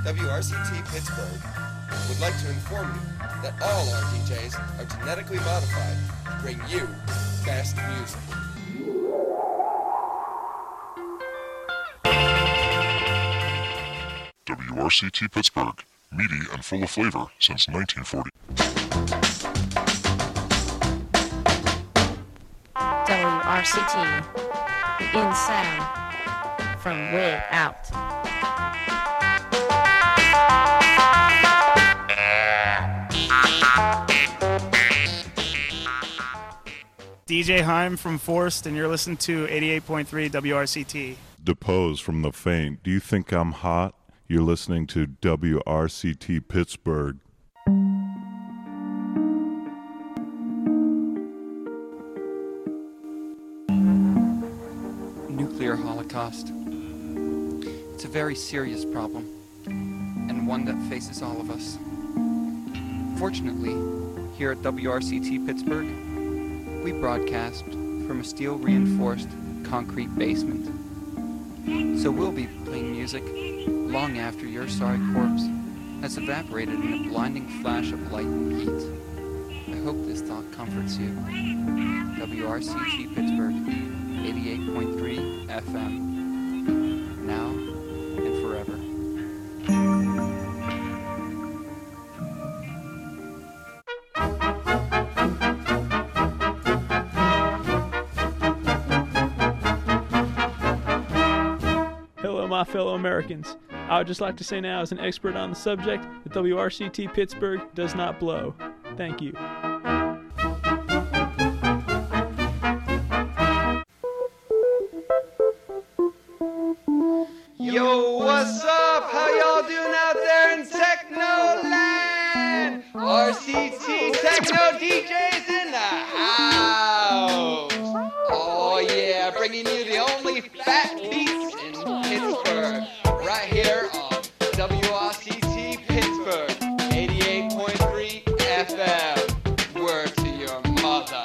WRCT Pittsburgh would like to inform you that all our DJs are genetically modified to bring you best music. WRCT Pittsburgh, meaty and full of flavor since 1940. WRCT, the in sound from way out. DJ Heim from Forst, and you're listening to 88.3 WRCT. Depose from the faint. Do you think I'm hot? You're listening to WRCT Pittsburgh. Nuclear holocaust. It's a very serious problem, and one that faces all of us. Fortunately, here at WRCT Pittsburgh, we broadcast from a steel-reinforced concrete basement. So we'll be playing music long after your sorry corpse has evaporated in a blinding flash of light and heat. I hope this thought comforts you. WRCT Pittsburgh, 88.3 FM. Now and forever. Hello, my fellow Americans. I would just like to say now, as an expert on the subject, that WRCT Pittsburgh does not blow. Thank you. Yo, what's up? How y'all doing out there in Technoland? RCT Techno DJs in the house. Oh yeah, bringing you the only fat beats in Pittsburgh. Right here on WRCT Pittsburgh, 88.3 FM. Word to your mother.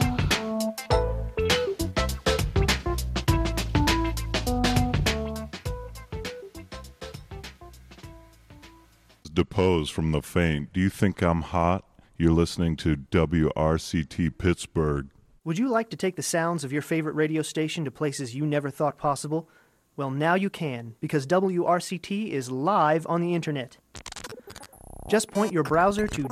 Depose from the faint. Do you think I'm hot? You're listening to WRCT Pittsburgh. Would you like to take the sounds of your favorite radio station to places you never thought possible? Well, now you can, because WRCT is live on the internet. Just point your browser to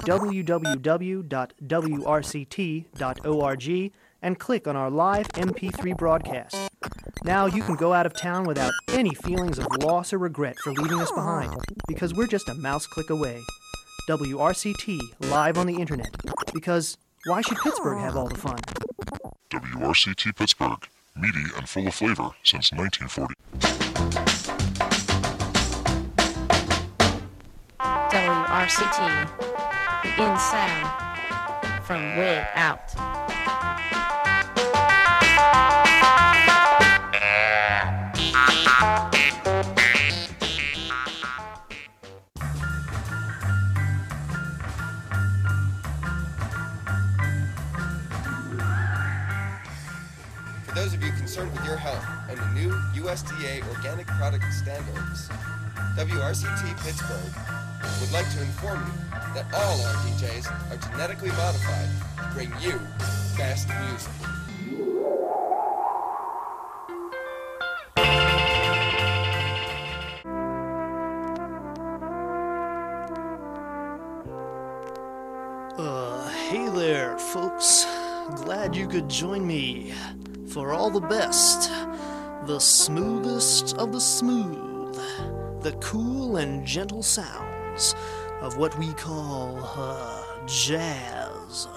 www.wrct.org and click on our live MP3 broadcast. Now you can go out of town without any feelings of loss or regret for leaving us behind, because we're just a mouse click away. WRCT, live on the internet, because why should Pittsburgh have all the fun? WRCT Pittsburgh, meaty and full of flavor since 1940. WRCT, the in sound from way out. For those of you concerned with your health and the new USDA organic product standards, WRCT Pittsburgh would like to inform you that all our DJs are genetically modified to bring you best music. Hey there, folks. Glad you could join me for all the best, the smoothest of the smooth, the cool and gentle sounds of what we call jazz.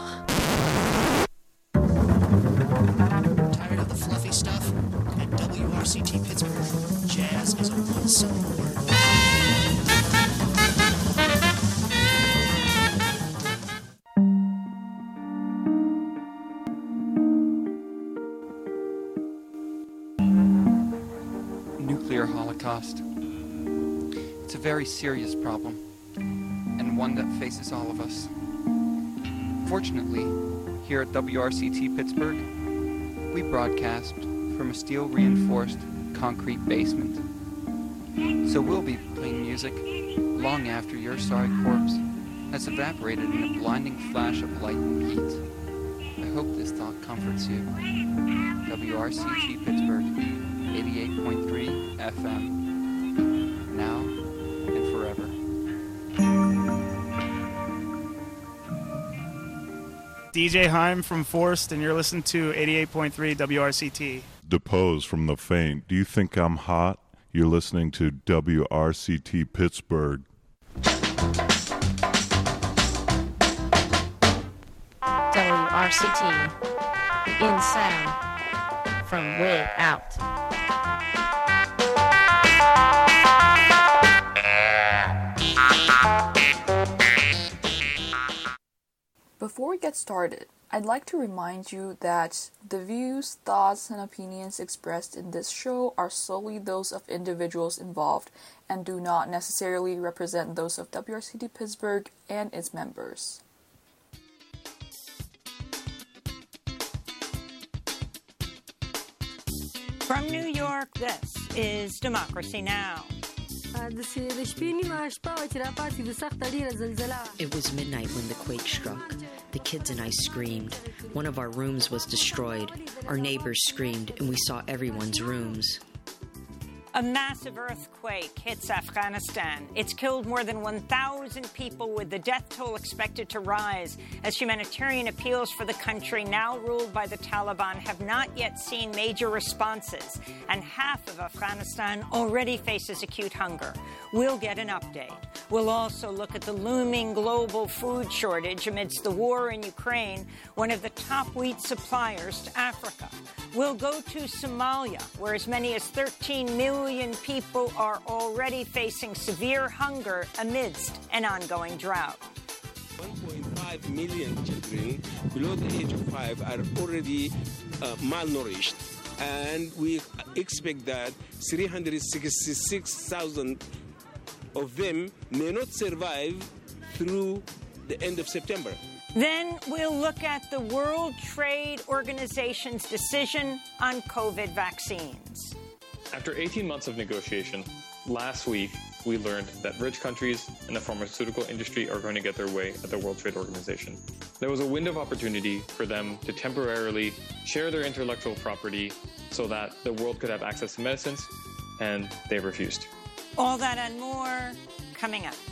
Tired of the fluffy stuff? At WRCT Pittsburgh, jazz is a one-syllable word. Nuclear holocaust. It's a very serious problem, and one that faces all of us. Fortunately, here at WRCT Pittsburgh, we broadcast from a steel-reinforced concrete basement. So we'll be playing music music, long after your sorry corpse has evaporated in a blinding flash of light and heat. I hope this thought comforts you. WRCT Pittsburgh, 88.3 FM, now and forever. DJ Heim from Forst, and you're listening to 88.3 WRCT. Depose from the faint. Do you think I'm hot? You're listening to WRCT Pittsburgh. WRCT, in sound, from way out. Before we get started, I'd like to remind you that the views, thoughts, and opinions expressed in this show are solely those of individuals involved and do not necessarily represent those of WRCT Pittsburgh and its members. From New York, this is Democracy Now! It was midnight when the quake struck. The kids and I screamed. One of our rooms was destroyed. Our neighbors screamed, and we saw everyone's rooms. A massive earthquake hits Afghanistan. It's killed more than 1,000 people, with the death toll expected to rise as humanitarian appeals for the country, now ruled by the Taliban, have not yet seen major responses, and half of Afghanistan already faces acute hunger. We'll get an update. We'll also look at the looming global food shortage amidst the war in Ukraine, one of the top wheat suppliers to Africa. We'll go to Somalia, where as many as 13 million people are already facing severe hunger amidst an ongoing drought. 1.5 million children below the age of 5 are already malnourished, and we expect that 366,000 of them may not survive through the end of September. Then we'll look at the World Trade Organization's decision on COVID vaccines. After 18 months of negotiation, last week we learned that rich countries and the pharmaceutical industry are going to get their way at the World Trade Organization. There was a window of opportunity for them to temporarily share their intellectual property so that the world could have access to medicines, and they refused. All that and more coming up.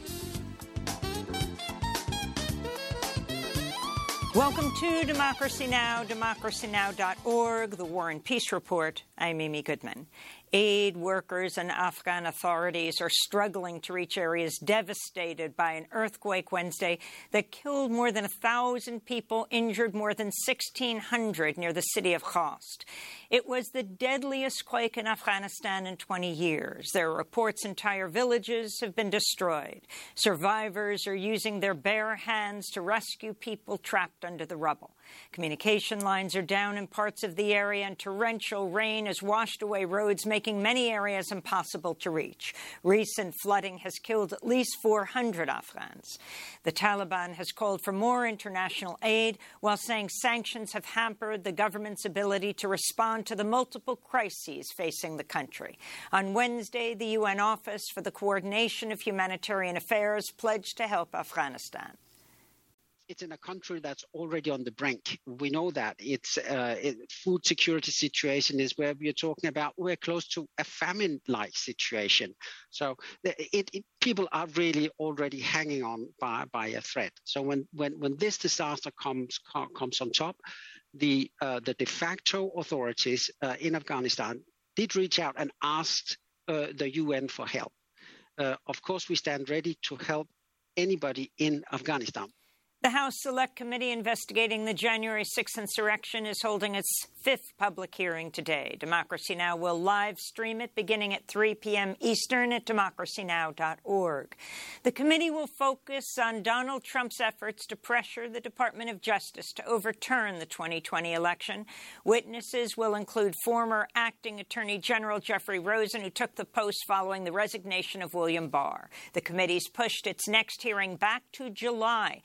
Welcome to Democracy Now!, democracynow.org, the War and Peace Report. I'm Amy Goodman. Aid workers and Afghan authorities are struggling to reach areas devastated by an earthquake Wednesday that killed more than 1,000 people, injured more than 1,600 near the city of Khost. It was the deadliest quake in Afghanistan in 20 years. There are reports entire villages have been destroyed. Survivors are using their bare hands to rescue people trapped under the rubble. Communication lines are down in parts of the area, and torrential rain has washed away roads, making many areas impossible to reach. Recent flooding has killed at least 400 Afghans. The Taliban has called for more international aid, while saying sanctions have hampered the government's ability to respond to the multiple crises facing the country. On Wednesday, the UN Office for the Coordination of Humanitarian Affairs pledged to help Afghanistan. It's in a country that's already on the brink. We know that. It's food security situation is where we're talking about. We're close to a famine-like situation. So people are really already hanging on by a thread. So when this disaster comes on top, the de facto authorities in Afghanistan did reach out and asked the UN for help. Of course, we stand ready to help anybody in Afghanistan. The House Select Committee investigating the January 6th insurrection is holding its 5th public hearing today. Democracy Now! Will live stream it beginning at 3 p.m. Eastern at democracynow.org. The committee will focus on Donald Trump's efforts to pressure the Department of Justice to overturn the 2020 election. Witnesses will include former acting Attorney General Jeffrey Rosen, who took the post following the resignation of William Barr. The committee's pushed its next hearing back to July in order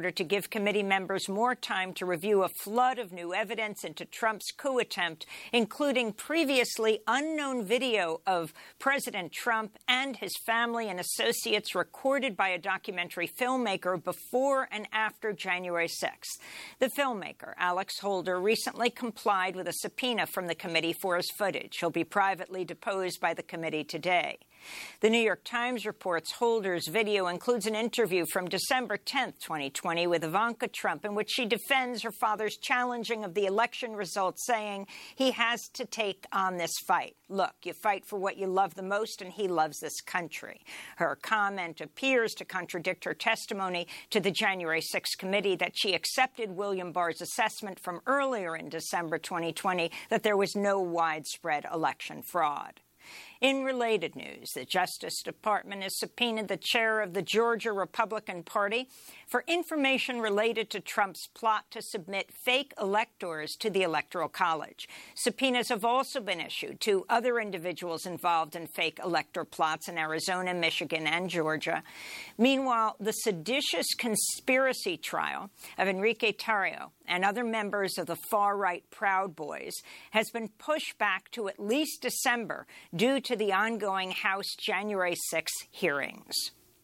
order to give committee members more time to review a flood of new evidence into Trump's coup attempt, including previously unknown video of President Trump and his family and associates recorded by a documentary filmmaker before and after January 6th. The filmmaker, Alex Holder, recently complied with a subpoena from the committee for his footage. He'll be privately deposed by the committee today. The New York Times reports Holder's video includes an interview from December 10, 2020, with Ivanka Trump, in which she defends her father's challenging of the election results, saying he has to take on this fight. Look, you fight for what you love the most, and he loves this country. Her comment appears to contradict her testimony to the January 6th committee that she accepted William Barr's assessment from earlier in December 2020 that there was no widespread election fraud. In related news, the Justice Department has subpoenaed the chair of the Georgia Republican Party for information related to Trump's plot to submit fake electors to the Electoral College. Subpoenas have also been issued to other individuals involved in fake elector plots in Arizona, Michigan, and Georgia. Meanwhile, the seditious conspiracy trial of Enrique Tarrio and other members of the far-right Proud Boys has been pushed back to at least December due to the ongoing House January 6 hearings.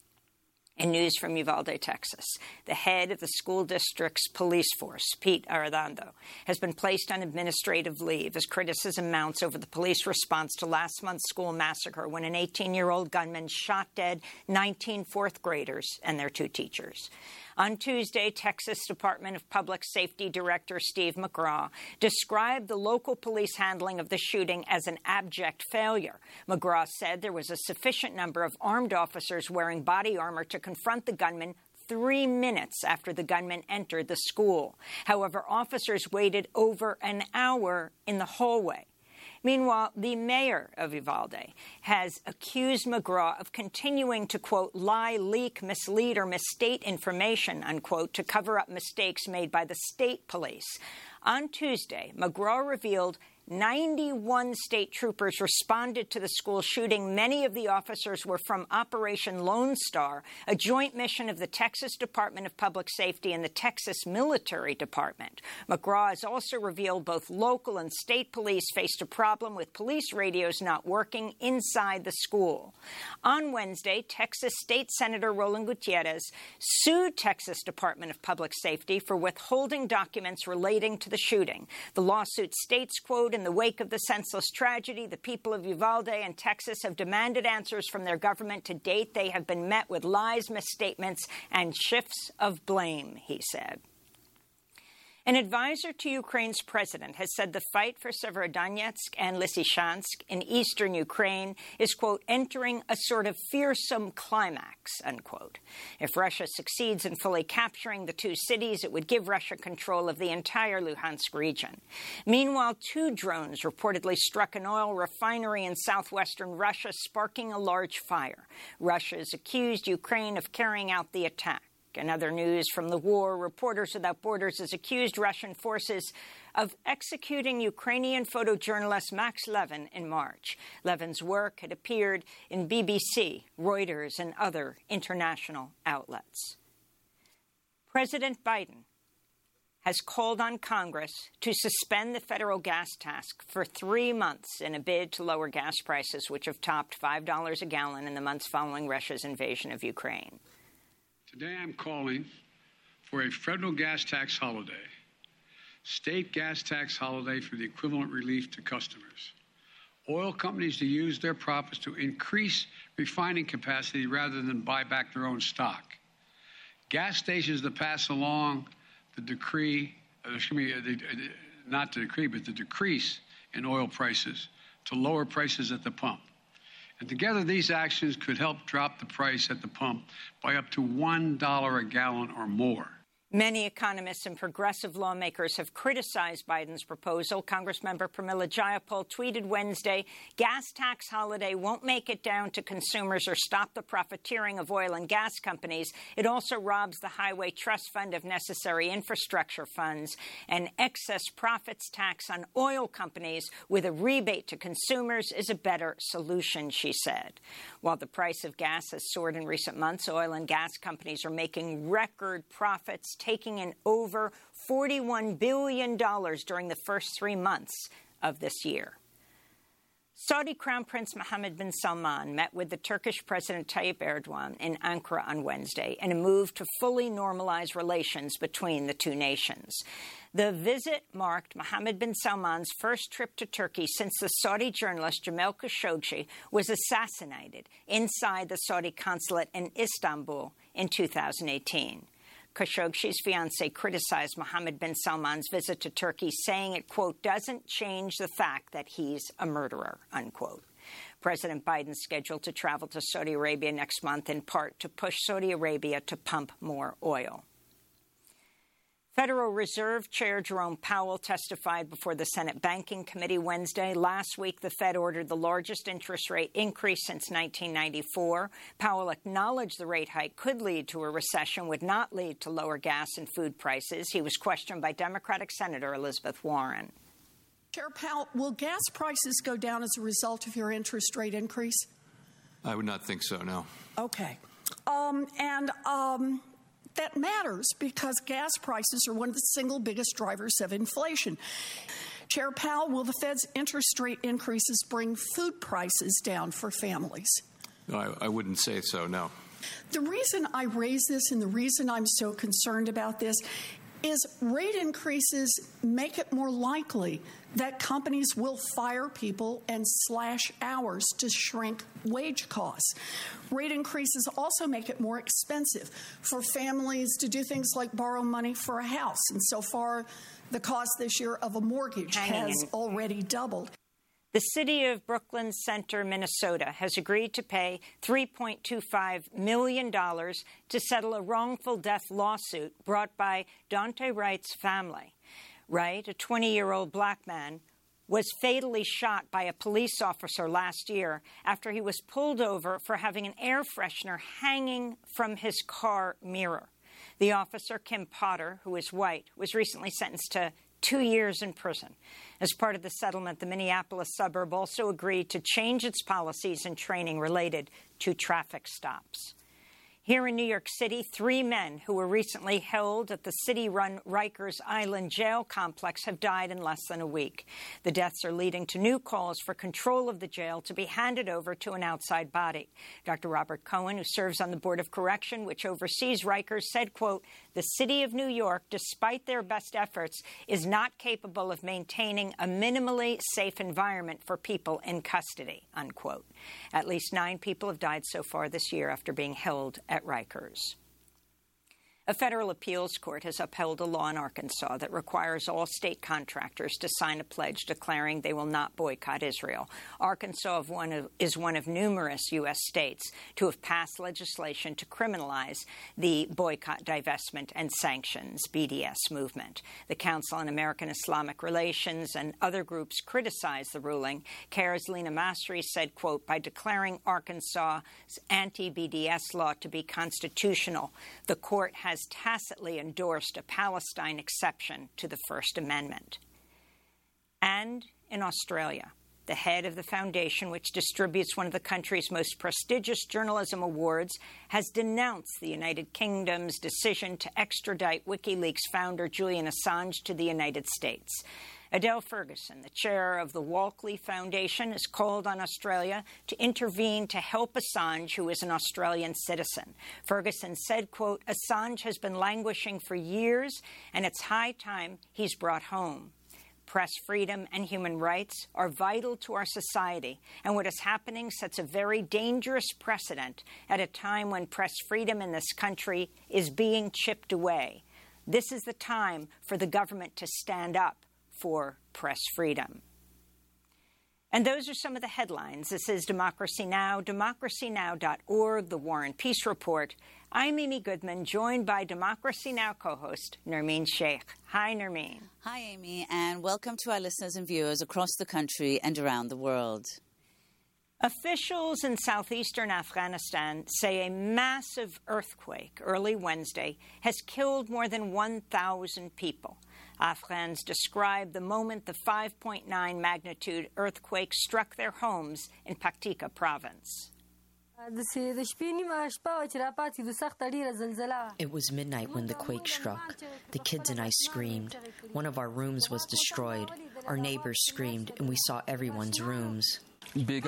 In news from Uvalde, Texas, the head of the school district's police force, Pete Arredondo, has been placed on administrative leave as criticism mounts over the police response to last month's school massacre when an 18-year-old gunman shot dead 19 fourth graders and their 2 teachers. On Tuesday, Texas Department of Public Safety Director Steve McGraw described the local police handling of the shooting as an abject failure. McGraw said there was a sufficient number of armed officers wearing body armor to confront the gunman 3 minutes after the gunman entered the school. However, officers waited over an hour in the hallway. Meanwhile, the mayor of Uvalde has accused McGraw of continuing to, quote, lie, leak, mislead, or misstate information, unquote, to cover up mistakes made by the state police. On Tuesday, McGraw revealed 91 state troopers responded to the school shooting. Many of the officers were from Operation Lone Star, a joint mission of the Texas Department of Public Safety and the Texas Military Department. McGraw has also revealed both local and state police faced a problem with police radios not working inside the school. On Wednesday, Texas State Senator Roland Gutierrez sued Texas Department of Public Safety for withholding documents relating to the shooting. The lawsuit states, quote, in the wake of the senseless tragedy, the people of Uvalde and Texas have demanded answers from their government. To date, they have been met with lies, misstatements, and shifts of blame, he said. An advisor to Ukraine's president has said the fight for Severodonetsk and Lysychansk in eastern Ukraine is, quote, entering a sort of fearsome climax, unquote. If Russia succeeds in fully capturing the 2 cities, it would give Russia control of the entire Luhansk region. Meanwhile, 2 drones reportedly struck an oil refinery in southwestern Russia, sparking a large fire. Russia has accused Ukraine of carrying out the attack. In other news from the war, Reporters Without Borders has accused Russian forces of executing Ukrainian photojournalist Max Levin in March. Levin's work had appeared in BBC, Reuters, and other international outlets. President Biden has called on Congress to suspend the federal gas tax for 3 months in a bid to lower gas prices, which have topped $5 a gallon in the months following Russia's invasion of Ukraine. Today I'm calling for a federal gas tax holiday, state gas tax holiday for the equivalent relief to customers, oil companies to use their profits to increase refining capacity rather than buy back their own stock, gas stations to pass along the decrease in oil prices to lower prices at the pump. And together, these actions could help drop the price at the pump by up to $1 a gallon or more. Many economists and progressive lawmakers have criticized Biden's proposal. Congressmember Pramila Jayapal tweeted Wednesday, gas tax holiday won't make it down to consumers or stop the profiteering of oil and gas companies. It also robs the Highway Trust Fund of necessary infrastructure funds. An excess profits tax on oil companies with a rebate to consumers is a better solution, she said. While the price of gas has soared in recent months, oil and gas companies are making record profits, taking in over $41 billion during the first 3 months of this year. Saudi Crown Prince Mohammed bin Salman met with the Turkish President Tayyip Erdogan in Ankara on Wednesday in a move to fully normalize relations between the two nations. The visit marked Mohammed bin Salman's first trip to Turkey since the Saudi journalist Jamal Khashoggi was assassinated inside the Saudi consulate in Istanbul in 2018. Khashoggi's fiancé criticized Mohammed bin Salman's visit to Turkey, saying it, quote, doesn't change the fact that he's a murderer, unquote. President Biden's scheduled to travel to Saudi Arabia next month, in part to push Saudi Arabia to pump more oil. Federal Reserve Chair Jerome Powell testified before the Senate Banking Committee Wednesday. Last week, the Fed ordered the largest interest rate increase since 1994. Powell acknowledged the rate hike could lead to a recession, would not lead to lower gas and food prices. He was questioned by Democratic Senator Elizabeth Warren. Chair Powell, will gas prices go down as a result of your interest rate increase? I would not think so, no. Okay. That matters because gas prices are one of the single biggest drivers of inflation. Chair Powell, will the Fed's interest rate increases bring food prices down for families? No, I wouldn't say so, no. The reason I raise this and the reason I'm so concerned about this is rate increases make it more likely that companies will fire people and slash hours to shrink wage costs. Rate increases also make it more expensive for families to do things like borrow money for a house. And so far, the cost this year of a mortgage has already doubled. The city of Brooklyn Center, Minnesota, has agreed to pay $3.25 million to settle a wrongful death lawsuit brought by Daunte Wright's family. Wright, a 20-year-old black man, was fatally shot by a police officer last year after he was pulled over for having an air freshener hanging from his car mirror. The officer, Kim Potter, who is white, was recently sentenced to 2 years in prison. As part of the settlement, the Minneapolis suburb also agreed to change its policies and training related to traffic stops. Here in New York City, 3 men who were recently held at the city-run Rikers Island jail complex have died in less than a week. The deaths are leading to new calls for control of the jail to be handed over to an outside body. Dr. Robert Cohen, who serves on the Board of Correction, which oversees Rikers, said, quote, the city of New York, despite their best efforts, is not capable of maintaining a minimally safe environment for people in custody, unquote. At least 9 people have died so far this year after being held at Rikers. A federal appeals court has upheld a law in Arkansas that requires all state contractors to sign a pledge declaring they will not boycott Israel. Arkansas is one of numerous U.S. states to have passed legislation to criminalize the boycott, divestment, and sanctions, BDS, movement. The Council on American Islamic Relations and other groups criticized the ruling. CAIR's Lena Masri said, quote, by declaring Arkansas's anti-BDS law to be constitutional, the court has tacitly endorsed a Palestine exception to the First Amendment. And in Australia, the head of the foundation which distributes one of the country's most prestigious journalism awards has denounced the United Kingdom's decision to extradite WikiLeaks founder Julian Assange to the United States. Adele Ferguson, the chair of the Walkley Foundation, has called on Australia to intervene to help Assange, who is an Australian citizen. Ferguson said, quote, Assange has been languishing for years, and it's high time he's brought home. Press freedom and human rights are vital to our society, and what is happening sets a very dangerous precedent at a time when press freedom in this country is being chipped away. This is the time for the government to stand up for press freedom. And those are some of the headlines. This is Democracy Now!, democracynow.org, The War and Peace Report. I'm Amy Goodman, joined by Democracy Now! Co-host Nermeen Sheikh. Hi, Nermeen. Hi, Amy, and welcome to our listeners and viewers across the country and around the world. Officials in southeastern Afghanistan say a massive earthquake early Wednesday has killed more than 1,000 people. Afghans describe the moment the 5.9 magnitude earthquake struck their homes in Paktika province. It was midnight when the quake struck. The kids and I screamed. One of our rooms was destroyed. Our neighbors screamed, and we saw everyone's rooms. It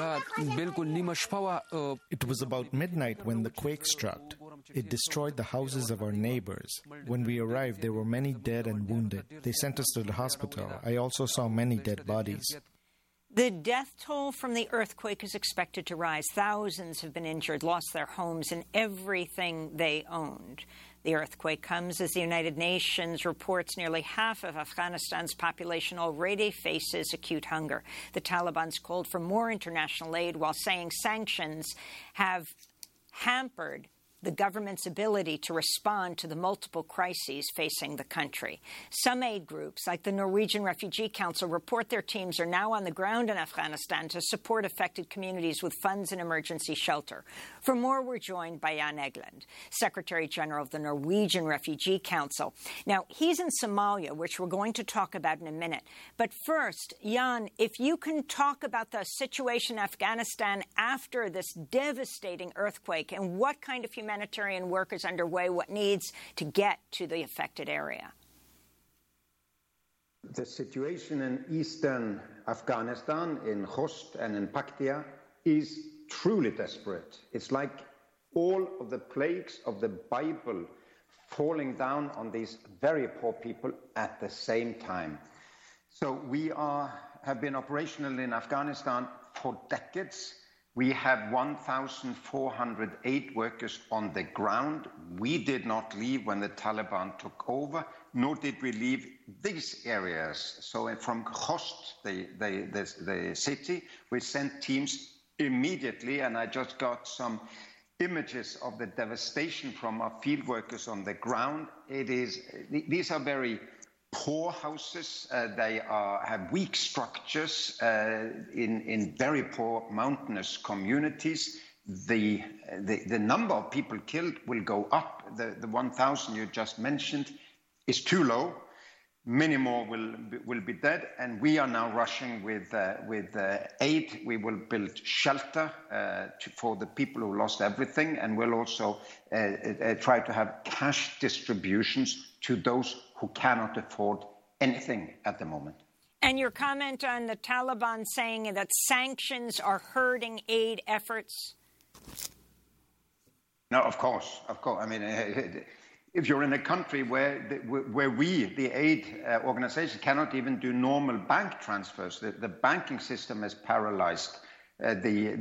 was about midnight when the quake struck. It destroyed the houses of our neighbors. When we arrived, there were many dead and wounded. They sent us to the hospital. I also saw many dead bodies. The death toll from the earthquake is expected to rise. Thousands have been injured, lost their homes and everything they owned. The earthquake comes as the United Nations reports nearly half of Afghanistan's population already faces acute hunger. The Taliban's called for more international aid while saying sanctions have hampered the government's ability to respond to the multiple crises facing the country. Some aid groups, like the Norwegian Refugee Council, report their teams are now on the ground in Afghanistan to support affected communities with funds and emergency shelter. For more, we're joined by Jan Egeland, Secretary General of the Norwegian Refugee Council. Now, he's in Somalia, which we're going to talk about in a minute. But first, Jan, if you can talk about the situation in Afghanistan after this devastating earthquake and what kind of humanitarian work is underway, what needs to get to the affected area. The situation in eastern Afghanistan, in Khost and in Paktia, is truly desperate. It's like all of the plagues of the Bible falling down on these very poor people at the same time. So we have been operational in Afghanistan for decades. We have 1,408 workers on the ground. We did not leave when the Taliban took over, nor did we leave these areas. So from Khost, the city, we sent teams immediately, and I just got some images of the devastation from our field workers on the ground. These are very poor houses. They have weak structures in very poor mountainous communities. The number of people killed will go up. The 1,000 you just mentioned is too low. Many more will be dead, and we are now rushing with aid. We will build shelter for the people who lost everything, and we'll also try to have cash distributions to those who cannot afford anything at the moment. And your comment on the Taliban saying that sanctions are hurting aid efforts? No, of course. I mean, if you're in a country where we, the aid organization, cannot even do normal bank transfers, the banking system is paralyzed. The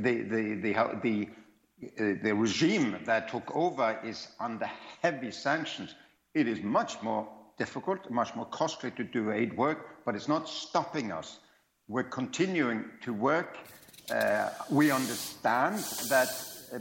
regime that took over is under heavy sanctions. It is much more difficult, much more costly to do aid work, but it's not stopping us. We're continuing to work. We understand that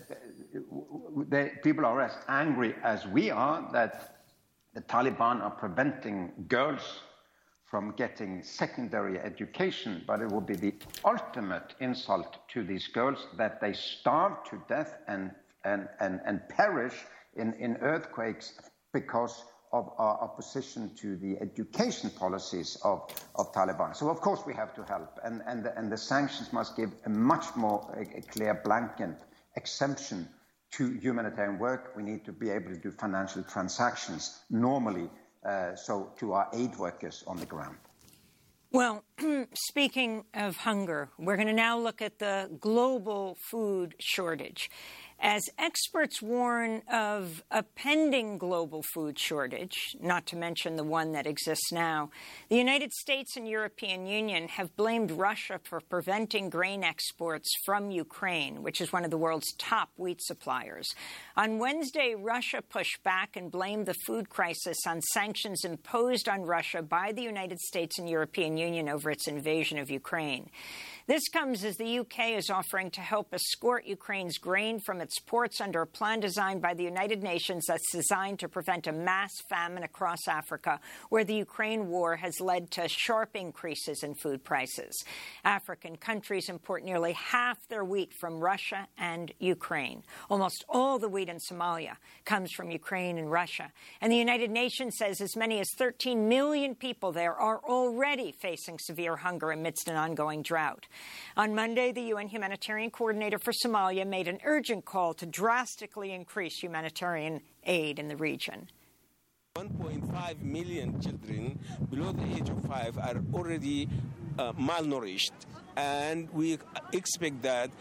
people are as angry as we are that the Taliban are preventing girls from getting secondary education, but it would be the ultimate insult to these girls that they starve to death and perish in earthquakes because of our opposition to the education policies of Taliban. So of course we have to help, and the sanctions must give a much more clear blanket exemption to humanitarian work. We need to be able to do financial transactions normally, so to our aid workers on the ground. Well, speaking of hunger, we're going to now look at the global food shortage. As experts warn of a pending global food shortage, not to mention the one that exists now, the United States and European Union have blamed Russia for preventing grain exports from Ukraine, which is one of the world's top wheat suppliers. On Wednesday, Russia pushed back and blamed the food crisis on sanctions imposed on Russia by the United States and European Union over its invasion of Ukraine. This comes as the UK is offering to help escort Ukraine's grain from its ports under a plan designed by the United Nations that's designed to prevent a mass famine across Africa, where the Ukraine war has led to sharp increases in food prices. African countries import nearly half their wheat from Russia and Ukraine. Almost all the wheat in Somalia comes from Ukraine and Russia. And the United Nations says as many as 13 million people there are already facing severe hunger amidst an ongoing drought. On Monday, the UN Humanitarian Coordinator for Somalia made an urgent call to drastically increase humanitarian aid in the region. 1.5 million children below the age of 5 are already malnourished, and we expect that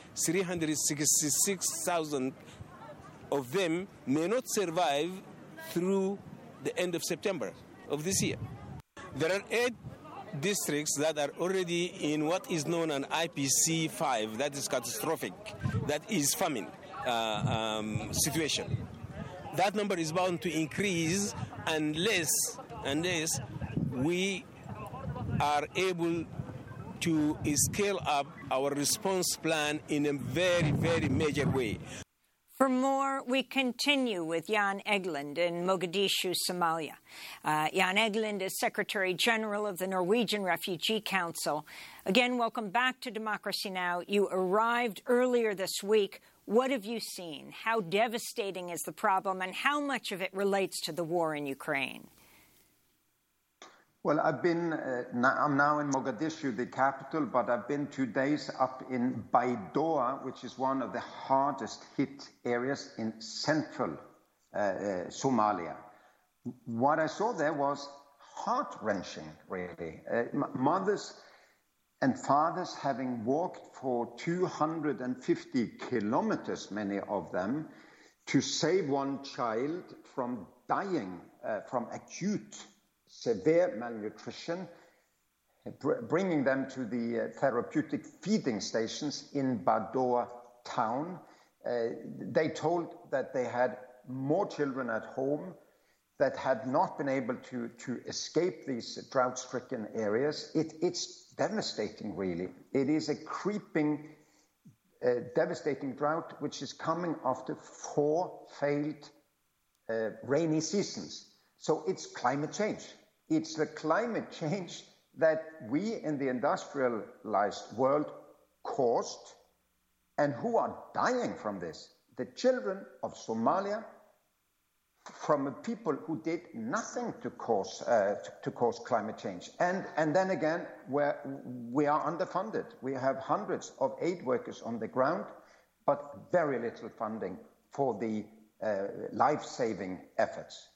366,000 of them may not survive through the end of September of this year. There are 8 districts that are already in what is known as IPC 5, that is catastrophic, that is famine situation. That number is bound to increase unless we are able to scale up our response plan in a very, very major way. For more, we continue with Jan Egeland in Mogadishu, Somalia. Jan Egeland is Secretary General of the Norwegian Refugee Council. Again, welcome back to Democracy Now! You arrived earlier this week. What have you seen? How devastating is the problem, and how much of it relates to the war in Ukraine? Well, I'm now in Mogadishu, the capital, but I've been 2 days up in Baidoa, which is one of the hardest hit areas in central Somalia. What I saw there was heart-wrenching, really. Mothers and fathers having walked for 250 kilometers, many of them, to save one child from dying from acute severe malnutrition, bringing them to the therapeutic feeding stations in Baidoa town. They told that they had more children at home that had not been able to escape these drought-stricken areas. It's devastating, really. It is a creeping, devastating drought which is coming after 4 failed rainy seasons. So it's climate change. It's the climate change that we in the industrialized world caused, and who are dying from this? The children of Somalia, from a people who did nothing to cause climate change. And then again, we are underfunded. We have hundreds of aid workers on the ground, but very little funding for the life-saving efforts.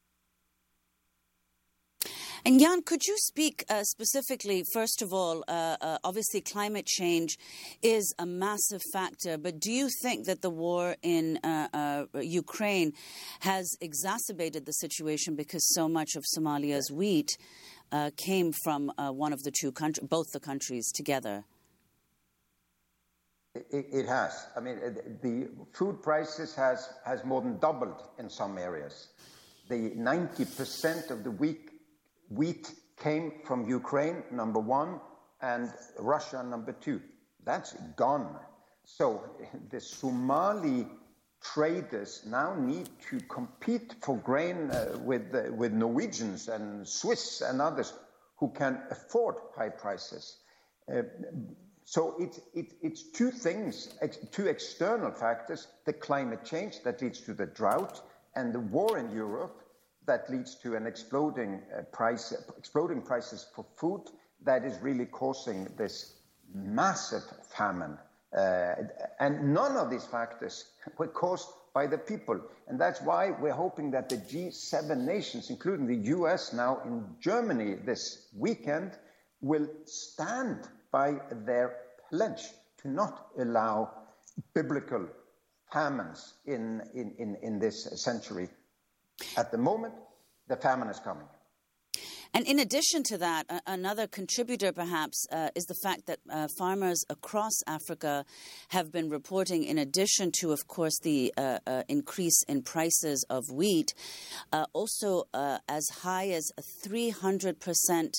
And Jan, could you speak specifically, first of all, obviously climate change is a massive factor, but do you think that the war in Ukraine has exacerbated the situation because so much of Somalia's wheat came from one of the two countries, both the countries together? It has. I mean, the food prices has more than doubled in some areas. The 90% of the wheat came from Ukraine, number 1, and Russia, number 2. That's gone. So the Somali traders now need to compete for grain with Norwegians and Swiss and others who can afford high prices. So it's 2 things, 2 external factors: the climate change that leads to the drought, and the war in Europe that leads to an exploding prices for food that is really causing this massive famine. And none of these factors were caused by the people. And that's why we're hoping that the G7 nations, including the US now in Germany this weekend, will stand by their pledge to not allow biblical famines in this century. At the moment, the famine is coming. And in addition to that, another contributor perhaps is the fact that farmers across Africa have been reporting, in addition to, of course, the increase in prices of wheat, also as high as a 300%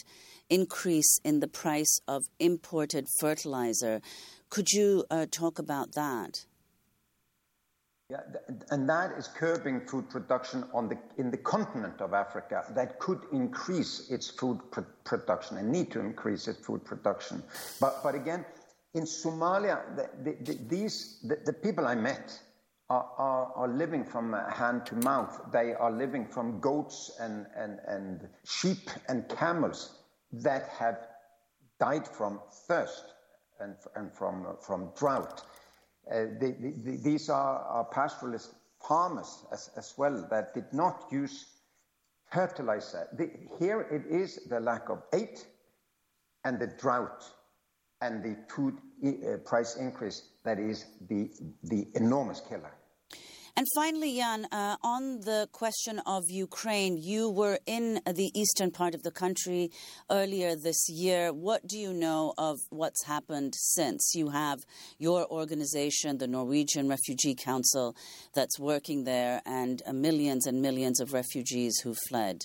increase in the price of imported fertilizer. Could you talk about that? Yeah, and that is curbing food production in the continent of Africa that could increase its food production and need to increase its food production. But again, in Somalia, the people I met are living from hand to mouth. They are living from goats and sheep and camels that have died from thirst and from drought. These are pastoralist farmers as well that did not use fertilizer. Here it is the lack of aid and the drought and the food price increase that is the enormous killer. And finally, Jan, on the question of Ukraine, you were in the eastern part of the country earlier this year. What do you know of what's happened since? You have your organization, the Norwegian Refugee Council, that's working there, and millions of refugees who fled.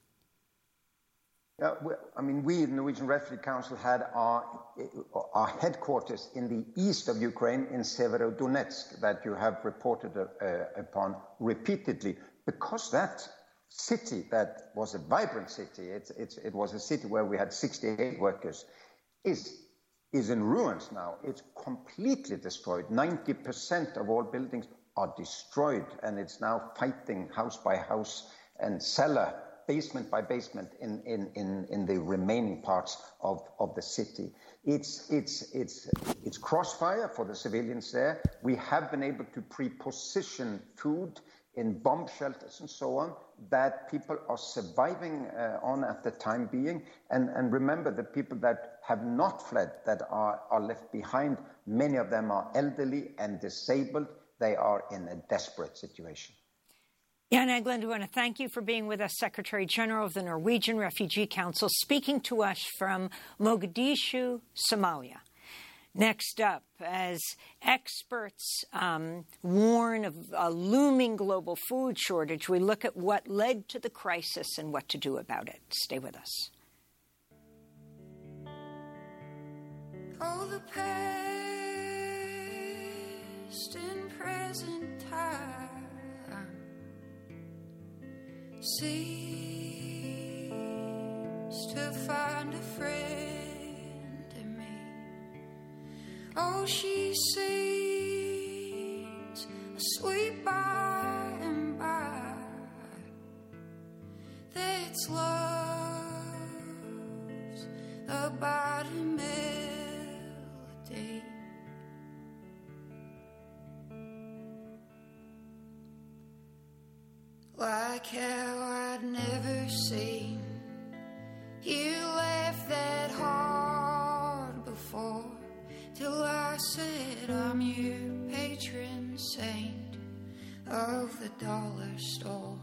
We, the Norwegian Refugee Council, had our headquarters in the east of Ukraine, in Severodonetsk, that you have reported upon repeatedly, because that city, that was a vibrant city, it was a city where we had 68 workers, is in ruins now. It's completely destroyed. 90% of all buildings are destroyed, and it's now fighting house by house and cellar, basement by basement in the remaining parts of the city. It's crossfire for the civilians there. We have been able to pre-position food in bomb shelters and so on that people are surviving on at the time being. And remember, the people that have not fled, that are left behind, many of them are elderly and disabled. They are in a desperate situation. Jan Egeland, we want to thank you for being with us, Secretary General of the Norwegian Refugee Council, speaking to us from Mogadishu, Somalia. Next up, as experts warn of a looming global food shortage, we look at what led to the crisis and what to do about it. Stay with us. Oh, the past and present time seems to find a friend in me. Oh, she sings a sweet by and by. That's love's abiding melody. Like how I'd never seen you laugh that hard before, till I said I'm your patron saint of the dollar store.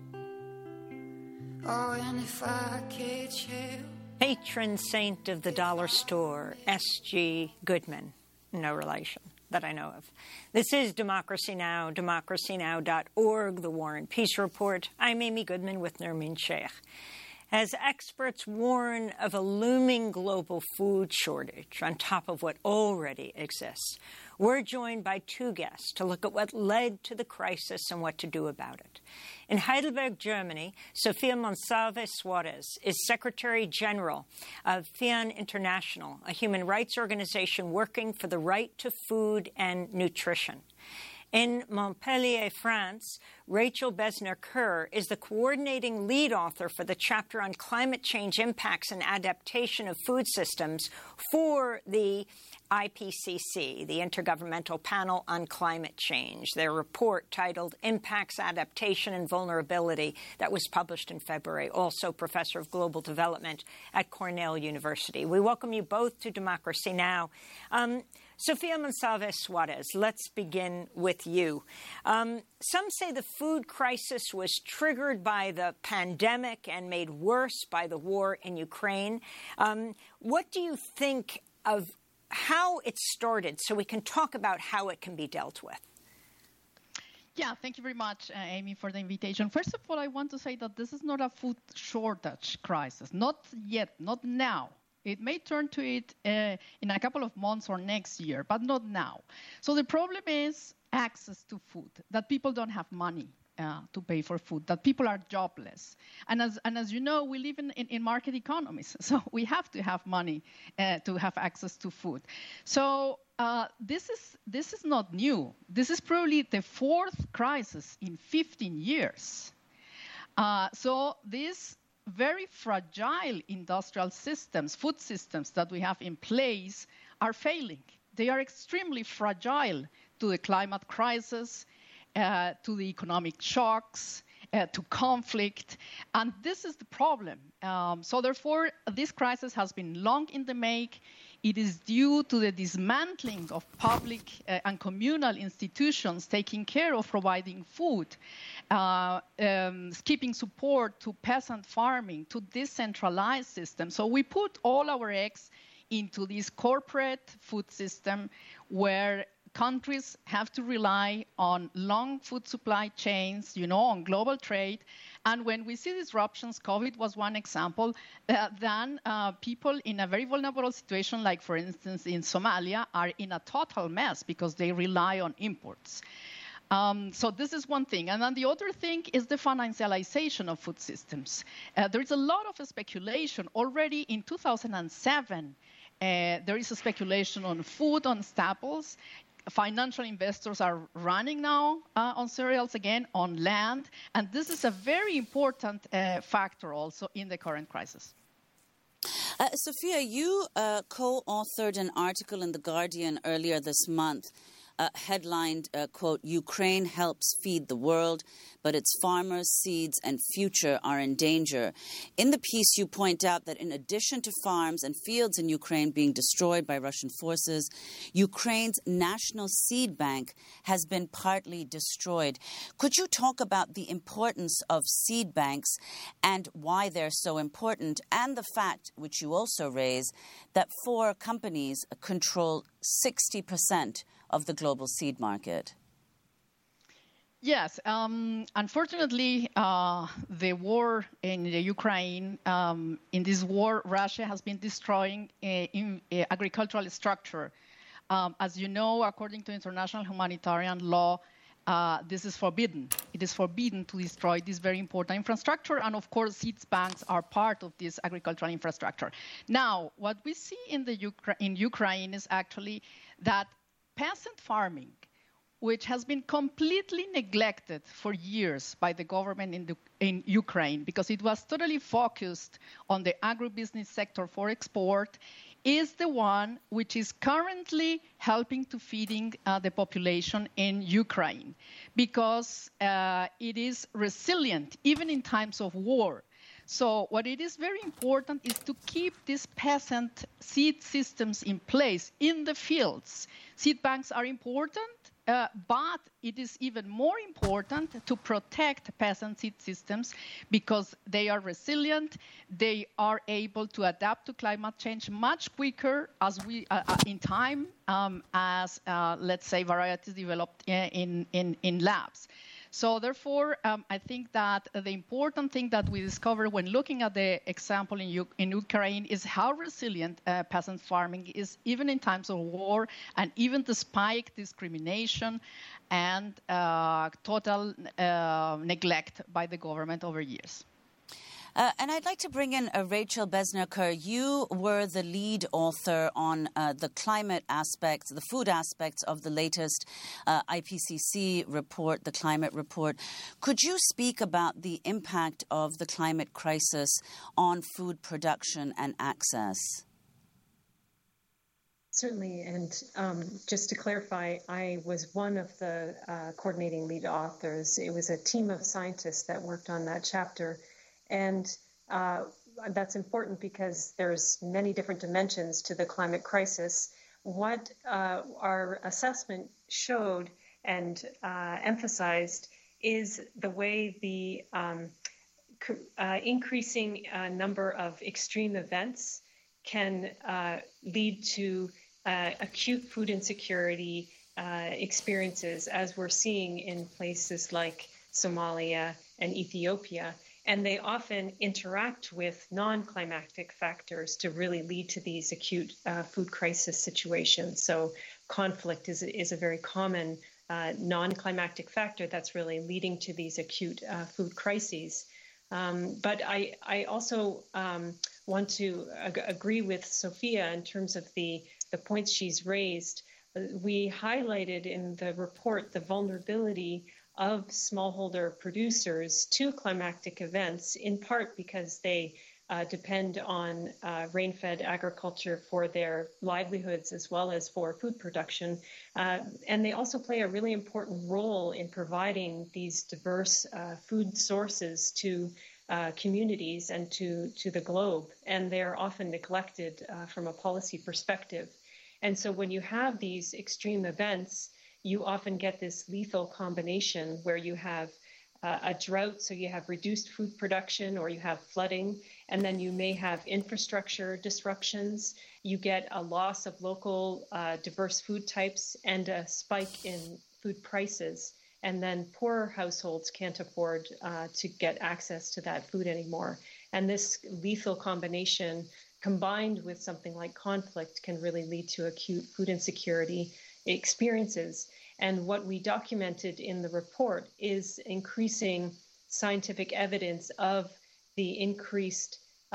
Oh, and if I catch hell, patron saint of the dollar store, S.G. Goodman, no relation that I know of. This is Democracy Now!, democracynow.org, the War and Peace Report. I'm Amy Goodman with Nermeen Sheikh. As experts warn of a looming global food shortage on top of what already exists, we're joined by two guests to look at what led to the crisis and what to do about it. In Heidelberg, Germany, Sofia Monsalve Suarez is Secretary General of FIAN International, a human rights organization working for the right to food and nutrition. In Montpellier, France, Rachel Besner-Kerr is the coordinating lead author for the chapter on climate change impacts and adaptation of food systems for the IPCC, the Intergovernmental Panel on Climate Change, their report titled Impacts, Adaptation, and Vulnerability that was published in February, also Professor of Global Development at Cornell University. We welcome you both to Democracy Now! Sofia Monsalve Suarez, let's begin with you. Some say the food crisis was triggered by the pandemic and made worse by the war in Ukraine. What do you think of how it started, so we can talk about how it can be dealt with? Yeah, thank you very much, Amy, for the invitation. First of all, I want to say that this is not a food shortage crisis. Not yet, not now. It may turn to it in a couple of months or next year, but not now. So the problem is access to food, that people don't have money to pay for food, that people are jobless. And as you know, we live in market economies, so we have to have money to have access to food. So this is not new. This is probably the fourth crisis in 15 years. So these very fragile industrial systems, food systems that we have in place are failing. They are extremely fragile to the climate crisis, to the economic shocks, to conflict, and this is the problem. So therefore, this crisis has been long in the make. It is due to the dismantling of public and communal institutions taking care of providing food, skipping support to peasant farming, to decentralized systems. So we put all our eggs into this corporate food system where countries have to rely on long food supply chains, on global trade. And when we see disruptions, COVID was one example, then people in a very vulnerable situation, like for instance in Somalia, are in a total mess because they rely on imports. So this is one thing. And then the other thing is the financialization of food systems. There is a lot of speculation. Already in 2007, there is a speculation on food, on staples. Financial investors are running now on cereals again, on land. And this is a very important factor also in the current crisis. Sophia, you co-authored an article in The Guardian earlier this month headlined, quote, "Ukraine helps feed the world, but its farmers, seeds and future are in danger." In the piece, you point out that in addition to farms and fields in Ukraine being destroyed by Russian forces, Ukraine's national seed bank has been partly destroyed. Could you talk about the importance of seed banks and why they're so important, and the fact, which you also raise, that 4 companies control 60% of the global seed market? Yes, unfortunately, the war in the Ukraine, in this war, Russia has been destroying agricultural structure. As you know, according to international humanitarian law, this is forbidden. It is forbidden to destroy this very important infrastructure, and of course, seed banks are part of this agricultural infrastructure. Now, what we see in Ukraine is actually that peasant farming, which has been completely neglected for years by the government in Ukraine because it was totally focused on the agribusiness sector for export, is the one which is currently helping to feeding the population in Ukraine because it is resilient even in times of war. So what it is very important is to keep these peasant seed systems in place in the fields. Seed banks are important, but it is even more important to protect peasant seed systems because they are resilient. They are able to adapt to climate change much quicker as in time as, let's say, varieties developed in labs. So therefore, I think that the important thing that we discovered when looking at the example in Ukraine is how resilient peasant farming is, even in times of war and even despite discrimination and total neglect by the government over years. And I'd like to bring in Rachel Besner-Kerr. You were the lead author on the climate aspects, the food aspects of the latest IPCC report, the climate report. Could you speak about the impact of the climate crisis on food production and access? Certainly, and just to clarify, I was one of the coordinating lead authors. It was a team of scientists that worked on that chapter. And that's important because there's many different dimensions to the climate crisis. What our assessment showed and emphasized is the way the increasing number of extreme events can lead to acute food insecurity experiences, as we're seeing in places like Somalia and Ethiopia. And they often interact with non-climactic factors to really lead to these acute food crisis situations. So conflict is a very common non-climactic factor that's really leading to these acute food crises. But I also want to agree with Sophia in terms of the points she's raised. We highlighted in the report the vulnerability of smallholder producers to climactic events, in part because they depend on rain-fed agriculture for their livelihoods as well as for food production. And they also play a really important role in providing these diverse food sources to communities and to the globe. And they're often neglected from a policy perspective. And so when you have these extreme events, you often get this lethal combination where you have a drought, so you have reduced food production or you have flooding, and then you may have infrastructure disruptions. You get a loss of local diverse food types and a spike in food prices. And then poorer households can't afford to get access to that food anymore. And this lethal combination, combined with something like conflict, can really lead to acute food insecurity experiences. And what we documented in the report is increasing scientific evidence of the increased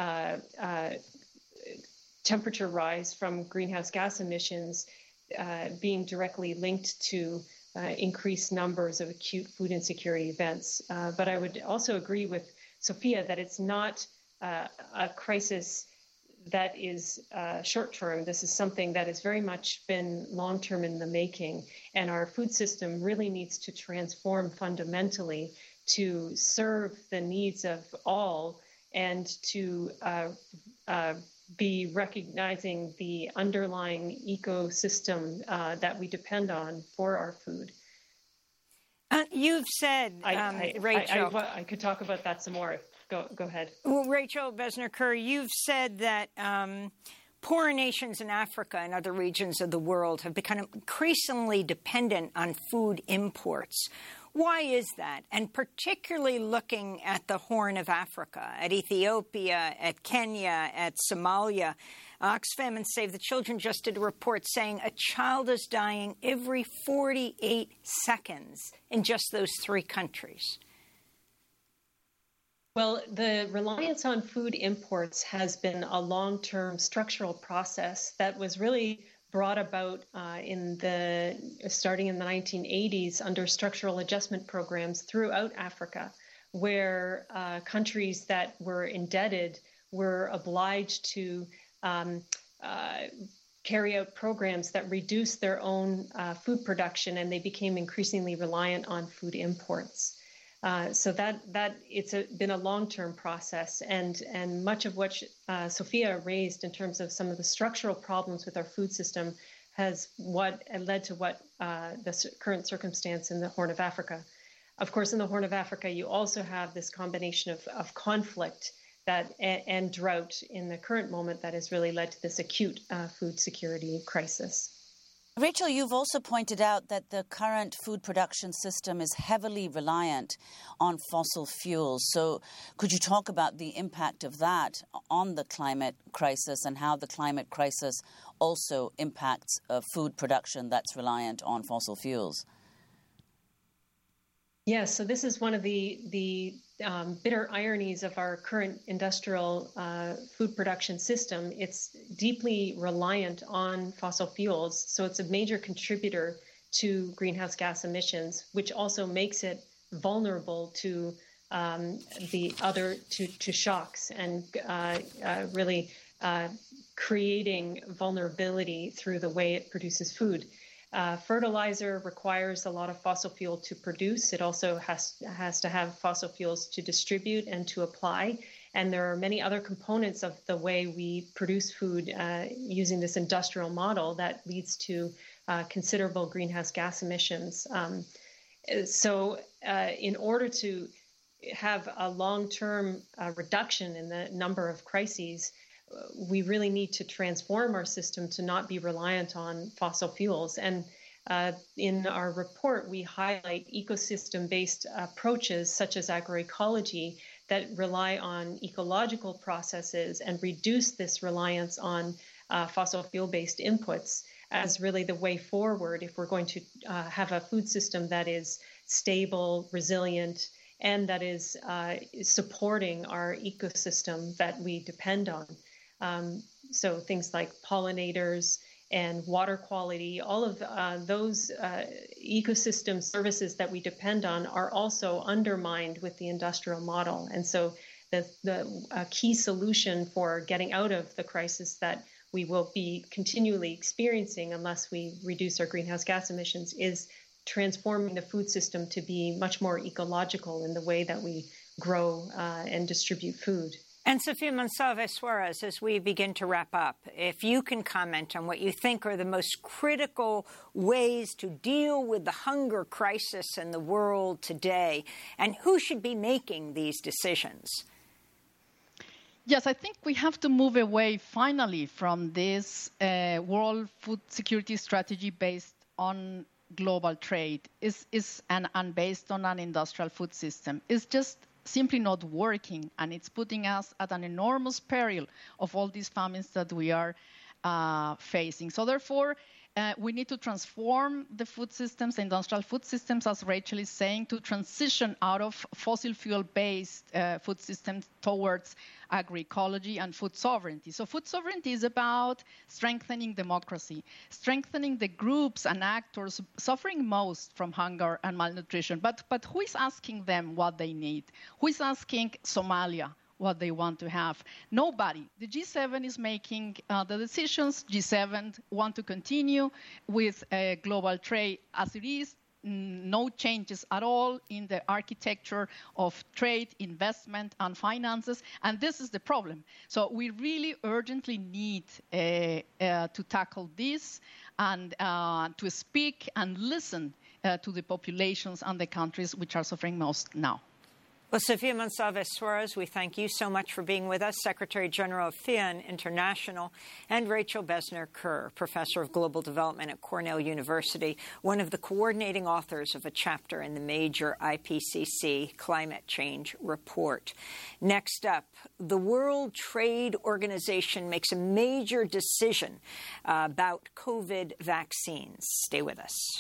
temperature rise from greenhouse gas emissions being directly linked to increased numbers of acute food insecurity events. But I would also agree with Sophia that it's not a crisis that is short-term. This is something that has very much been long-term in the making, and our food system really needs to transform fundamentally to serve the needs of all and to be recognizing the underlying ecosystem that we depend on for our food. You've said, Rachel... I could talk about that some more. Go ahead. Well, Rachel Besner-Kerr, you've said that poor nations in Africa and other regions of the world have become increasingly dependent on food imports. Why is that? And particularly looking at the Horn of Africa, at Ethiopia, at Kenya, at Somalia. Oxfam and Save the Children just did a report saying a child is dying every 48 seconds in just those three countries. Well, the reliance on food imports has been a long-term structural process that was really brought about starting in the 1980s under structural adjustment programs throughout Africa, where countries that were indebted were obliged to carry out programs that reduced their own food production, and they became increasingly reliant on food imports. So that it's been a long-term process, and much of what Sophia raised in terms of some of the structural problems with our food system has led to the current circumstance in the Horn of Africa. Of course, in the Horn of Africa, you also have this combination of conflict and drought in the current moment that has really led to this acute food security crisis. Rachel, you've also pointed out that the current food production system is heavily reliant on fossil fuels. So could you talk about the impact of that on the climate crisis and how the climate crisis also impacts food production that's reliant on fossil fuels? Yes, so this is one of the bitter ironies of our current industrial food production system. It's deeply reliant on fossil fuels, so it's a major contributor to greenhouse gas emissions, which also makes it vulnerable to to shocks and really creating vulnerability through the way it produces food. Fertilizer requires a lot of fossil fuel to produce. It also has to have fossil fuels to distribute and to apply. And there are many other components of the way we produce food using this industrial model that leads to considerable greenhouse gas emissions. So in order to have a long-term reduction in the number of crises, we really need to transform our system to not be reliant on fossil fuels. And In our report, we highlight ecosystem-based approaches such as agroecology that rely on ecological processes and reduce this reliance on fossil fuel-based inputs as really the way forward if we're going to have a food system that is stable, resilient, and that is supporting our ecosystem that we depend on. So things like pollinators and water quality, all of those ecosystem services that we depend on are also undermined with the industrial model. And so the key solution for getting out of the crisis that we will be continually experiencing unless we reduce our greenhouse gas emissions is transforming the food system to be much more ecological in the way that we grow and distribute food. And Sofia Monsalve Suarez, as we begin to wrap up, if you can comment on what you think are the most critical ways to deal with the hunger crisis in the world today, and who should be making these decisions? Yes, I think we have to move away finally from this world food security strategy based on global trade and based on an industrial food system. It's just simply not working, and it's putting us at an enormous peril of all these famines that we are facing. So therefore, we need to transform the food systems, the industrial food systems, as Rachel is saying, to transition out of fossil fuel-based food systems towards agroecology and food sovereignty. So food sovereignty is about strengthening democracy, strengthening the groups and actors suffering most from hunger and malnutrition. But who is asking them what they need? Who is asking Somalia what they want to have? Nobody. The G7 is making the decisions. G7 want to continue with global trade as it is. No changes at all in the architecture of trade, investment, and finances. And this is the problem. So we really urgently need to tackle this and to speak and listen to the populations and the countries which are suffering most now. Well, Sofia Monsalve Suarez, we thank you so much for being with us, Secretary General of FIAN International, and Rachel Besner-Kerr, Professor of Global Development at Cornell University, one of the coordinating authors of a chapter in the major IPCC Climate Change Report. Next up, the World Trade Organization makes a major decision about COVID vaccines. Stay with us.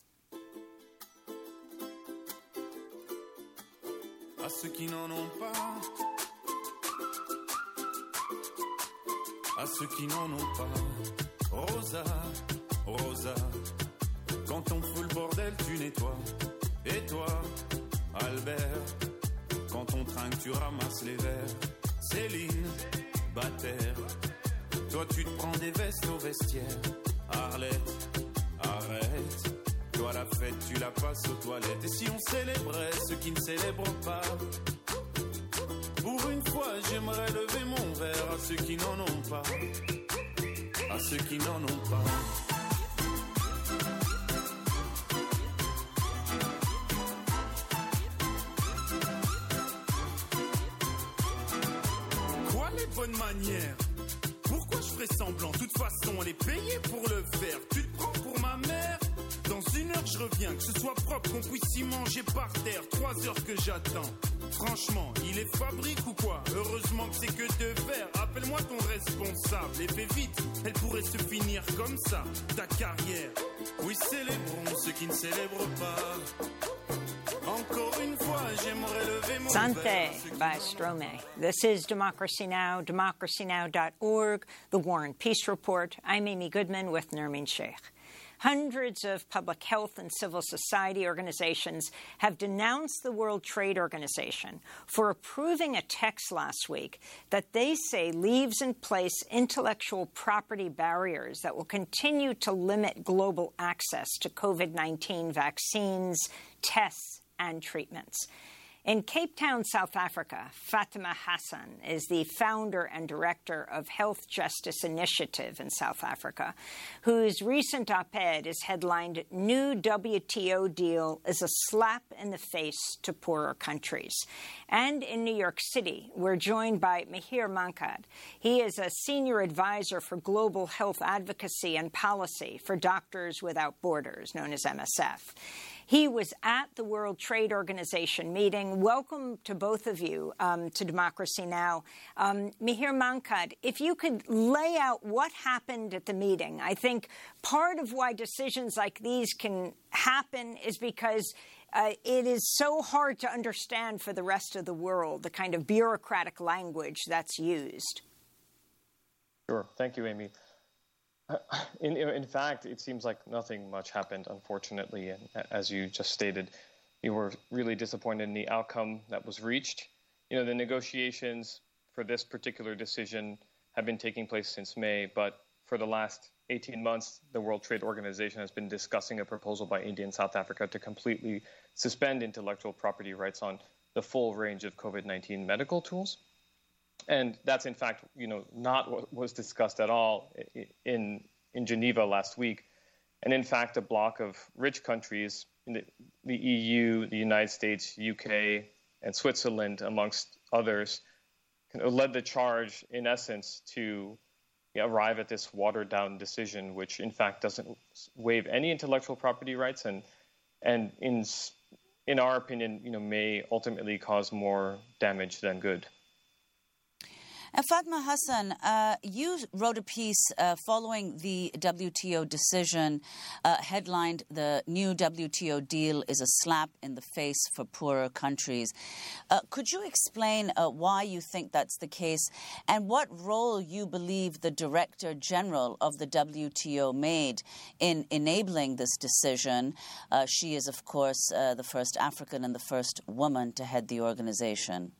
À ceux qui n'en ont pas, à ceux qui n'en ont pas, Rosa, Rosa, quand on fout le bordel tu nettoies, et toi, Albert, quand on trinque tu ramasses les verres, Céline, Bataire, toi tu te prends des vestes au vestiaire, Arlette, arrête. Toi la fête, tu la passes aux toilettes. Et si on célébrait ceux qui ne célèbrent pas? Pour une fois, j'aimerais lever mon verre à ceux qui n'en ont pas. À ceux qui n'en ont pas. Quoi les bonnes manières? Pourquoi je ferais semblant? De toute façon, on est payé pour le faire. Tu te prends pour ma mère? Dans 1 heure je reviens, que ce soit propre, qu'on puisse y manger par terre. 3 heures que j'attends. Franchement, il est fabrique ou quoi? Heureusement que c'est que de verre. Appelle-moi ton responsable et fais vite, elle pourrait se finir comme ça, ta carrière. Oui, célébrons ceux qui ne célèbrent pas. Encore une fois, j'aimerais lever mon verre. Sante by Stromae. This is Democracy Now!, democracynow.org, The War and Peace Report. I'm Amy Goodman with Nermeen Sheikh. Hundreds of public health and civil society organizations have denounced the World Trade Organization for approving a text last week that they say leaves in place intellectual property barriers that will continue to limit global access to COVID-19 vaccines, tests, and treatments. In Cape Town, South Africa, Fatima Hassan is the founder and director of Health Justice Initiative in South Africa, whose recent op-ed is headlined, "New WTO Deal is a Slap in the Face to Poorer Countries." And in New York City, we're joined by Mihir Mankad. He is a senior advisor for global health advocacy and policy for Doctors Without Borders, known as MSF. He was at the World Trade Organization meeting. Welcome to both of you to Democracy Now! Mihir Mankad, if you could lay out what happened at the meeting. I think part of why decisions like these can happen is because it is so hard to understand for the rest of the world, the kind of bureaucratic language that's used. Sure. Thank you, Amy. In fact, it seems like nothing much happened, unfortunately. And as you just stated, we were really disappointed in the outcome that was reached. The negotiations for this particular decision have been taking place since May, but for the last 18 months, the World Trade Organization has been discussing a proposal by India and South Africa to completely suspend intellectual property rights on the full range of COVID-19 medical tools. And that's, in fact, not what was discussed at all in Geneva last week. And in fact, a bloc of rich countries, the EU, the United States, UK, and Switzerland, amongst others, led the charge, in essence, to arrive at this watered-down decision, which, in fact, doesn't waive any intellectual property rights and in our opinion, may ultimately cause more damage than good. Fatima Hassan, you wrote a piece following the WTO decision, headlined, "The new WTO deal is a slap in the face for poorer countries." Could you explain why you think that's the case and what role you believe the Director General of the WTO made in enabling this decision? She is, of course, the first African and the first woman to head the organization.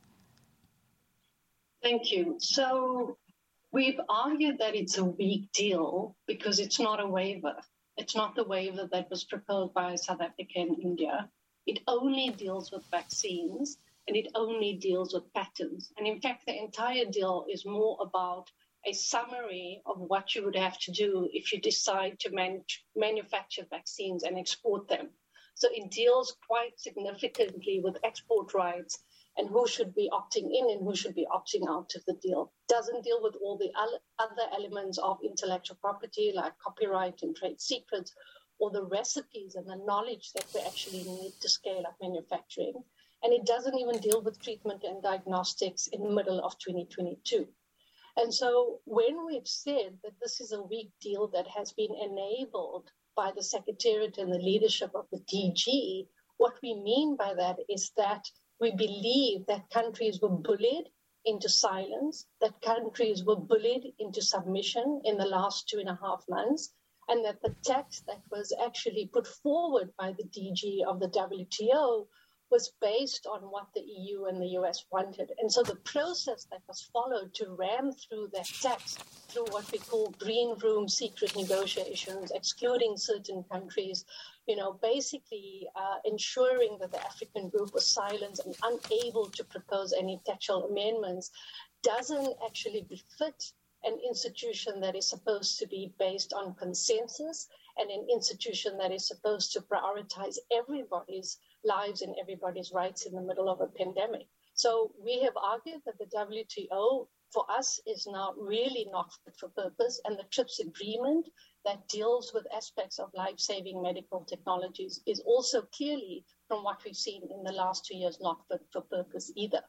Thank you. So we've argued that it's a weak deal because it's not a waiver. It's not the waiver that was proposed by South Africa and India. It only deals with vaccines and it only deals with patents. And in fact, the entire deal is more about a summary of what you would have to do if you decide to manufacture vaccines and export them. So it deals quite significantly with export rights and who should be opting in and who should be opting out of the deal. Doesn't deal with all the other elements of intellectual property like copyright and trade secrets, or the recipes and the knowledge that we actually need to scale up manufacturing. And it doesn't even deal with treatment and diagnostics in the middle of 2022. And so when we've said that this is a weak deal that has been enabled by the Secretariat and the leadership of the DG, what we mean by that is that we believe that countries were bullied into silence, that countries were bullied into submission in the last 2.5 months, and that the text that was actually put forward by the DG of the WTO was based on what the EU and the US wanted. And so the process that was followed to ram through that text through what we call green room secret negotiations, excluding certain countries, basically ensuring that the African group was silent and unable to propose any textual amendments, doesn't actually befit an institution that is supposed to be based on consensus and an institution that is supposed to prioritize everybody's lives and everybody's rights in the middle of a pandemic. So we have argued that the WTO, for us, is now really not fit for purpose, and the TRIPS agreement that deals with aspects of life-saving medical technologies is also clearly, from what we've seen in the last 2 years, not fit for purpose either.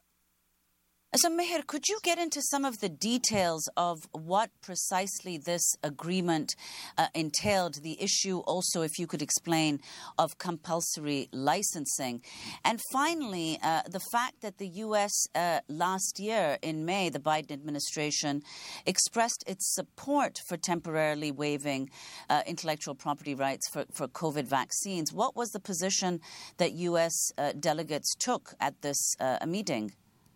So, Mihir, could you get into some of the details of what precisely this agreement entailed? The issue also, if you could explain, of compulsory licensing. And finally, the fact that the U.S. Last year in May, the Biden administration expressed its support for temporarily waiving intellectual property rights for COVID vaccines. What was the position that U.S. delegates took at this meeting?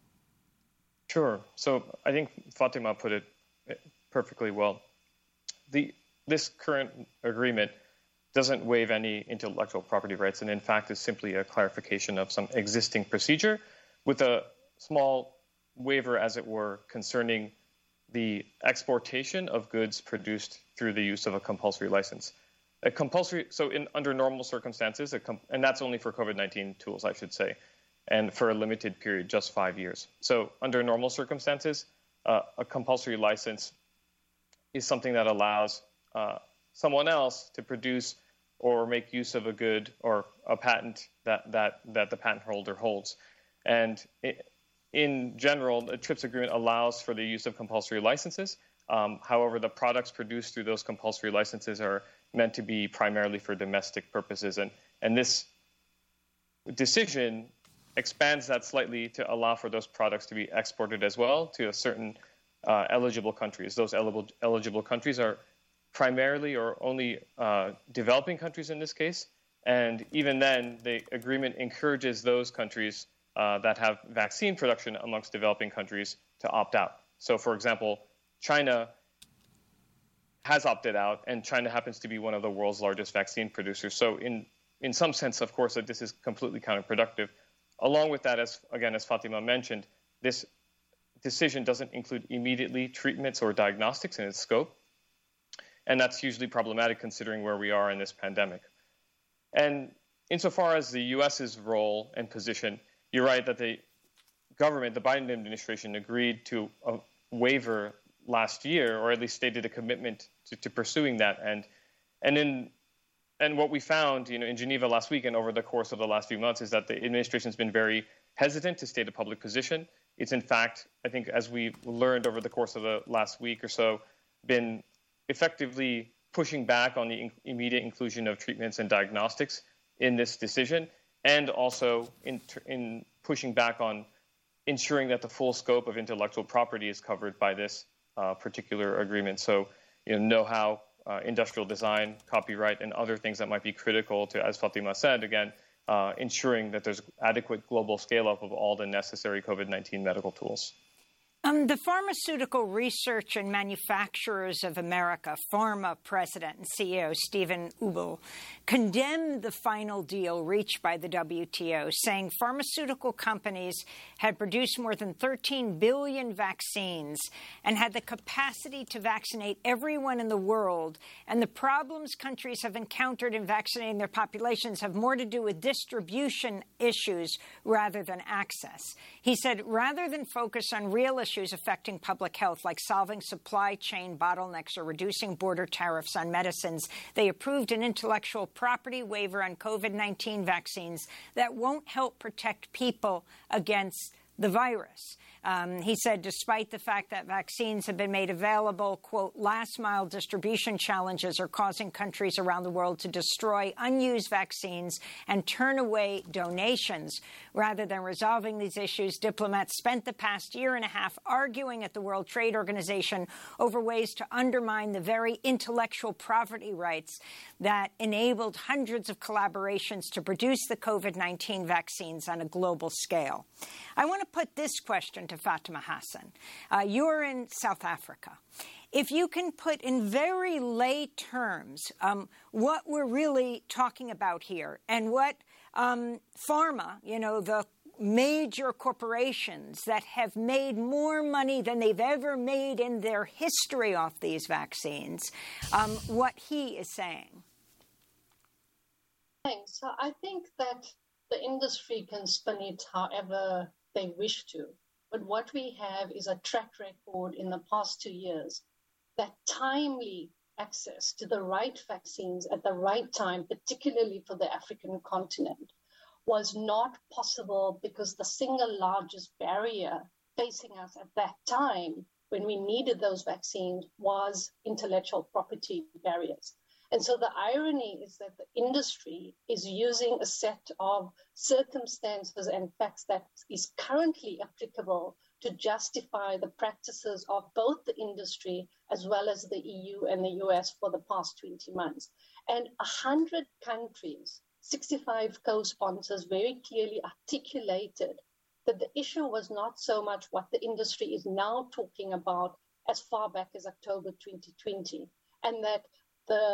Sure. So I think Fatima put it perfectly well. This current agreement doesn't waive any intellectual property rights, and in fact is simply a clarification of some existing procedure with a small waiver, as it were, concerning the exportation of goods produced through the use of a compulsory license. A compulsory, so under normal circumstances, and that's only for COVID-19 tools, I should say, and for a limited period, just 5 years. So under normal circumstances, a compulsory license is something that allows someone else to produce or make use of a good or a patent that the patent holder holds. And in general, the TRIPS agreement allows for the use of compulsory licenses. However, the products produced through those compulsory licenses are meant to be primarily for domestic purposes. And this decision expands that slightly to allow for those products to be exported as well to a certain eligible countries. Those eligible countries are primarily or only developing countries in this case. And even then, the agreement encourages those countries that have vaccine production amongst developing countries to opt out. So, for example, China has opted out, and China happens to be one of the world's largest vaccine producers. So in some sense, of course, that this is completely counterproductive. Along with that, as Fatima mentioned, this decision doesn't include immediately treatments or diagnostics in its scope. And that's hugely problematic considering where we are in this pandemic. And insofar as the U.S.'s role and position, you're right that the government, the Biden administration, agreed to a waiver last year, or at least stated a commitment to pursuing that. And what we found, in Geneva last week and over the course of the last few months is that the administration has been very hesitant to state a public position. It's in fact, I think, as we learned over the course of the last week or so, been effectively pushing back on the immediate inclusion of treatments and diagnostics in this decision, and also in pushing back on ensuring that the full scope of intellectual property is covered by this particular agreement. So, know-how, industrial design, copyright, and other things that might be critical to, as Fatima said, again, ensuring that there's adequate global scale-up of all the necessary COVID-19 medical tools. The Pharmaceutical Research and Manufacturers of America, PhRMA President and CEO Stephen Ubl, condemned the final deal reached by the WTO, saying pharmaceutical companies had produced more than 13 billion vaccines and had the capacity to vaccinate everyone in the world. And the problems countries have encountered in vaccinating their populations have more to do with distribution issues rather than access. He said, rather than focus on real issues affecting public health, like solving supply chain bottlenecks or reducing border tariffs on medicines, they approved an intellectual property waiver on COVID-19 vaccines that won't help protect people against the virus. He said, despite the fact that vaccines have been made available, quote, last-mile distribution challenges are causing countries around the world to destroy unused vaccines and turn away donations. Rather than resolving these issues, diplomats spent the past year and a half arguing at the World Trade Organization over ways to undermine the very intellectual property rights that enabled hundreds of collaborations to produce the COVID-19 vaccines on a global scale. I want to put this question to Fatima Hassan. You're in South Africa. If you can put in very lay terms what we're really talking about here and what pharma, the major corporations that have made more money than they've ever made in their history off these vaccines, what he is saying. Thanks. So I think that the industry can spin it however they wish to. But what we have is a track record in the past 2 years that timely access to the right vaccines at the right time, particularly for the African continent, was not possible because the single largest barrier facing us at that time when we needed those vaccines was intellectual property barriers. And so the irony is that the industry is using a set of circumstances and facts that is currently applicable to justify the practices of both the industry as well as the EU and the US for the past 20 months. And 100 countries, 65 co-sponsors very clearly articulated that the issue was not so much what the industry is now talking about as far back as October 2020, and that the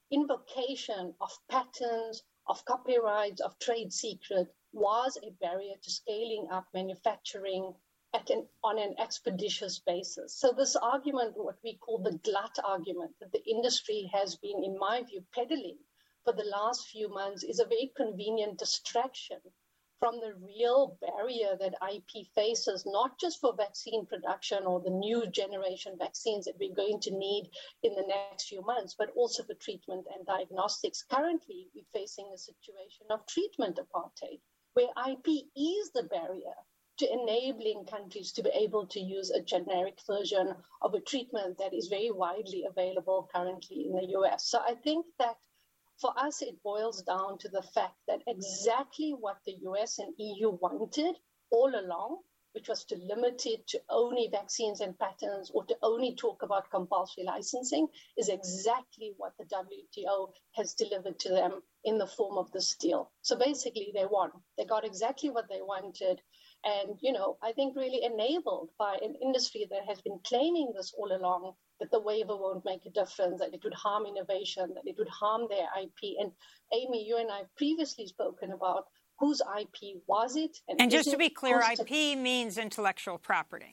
invocation of patents, of copyrights, of trade secret was a barrier to scaling up manufacturing on an expeditious basis. So this argument, what we call the glut argument, that the industry has been, in my view, peddling for the last few months, is a very convenient distraction from the real barrier that IP faces, not just for vaccine production or the new generation vaccines that we're going to need in the next few months, but also for treatment and diagnostics. Currently, we're facing a situation of treatment apartheid, where IP is the barrier to enabling countries to be able to use a generic version of a treatment that is very widely available currently in the US. So I think that for us, it boils down to the fact that exactly what the US and EU wanted all along, which was to limit it to only vaccines and patents or to only talk about compulsory licensing, is exactly what the WTO has delivered to them in the form of this deal. So basically, they won. They got exactly what they wanted. And, I think really enabled by an industry that has been claiming this all along, that the waiver won't make a difference, that it would harm innovation, that it would harm their IP. And Amy, you and I have previously spoken about whose IP was it? And just to be clear, IP means intellectual property.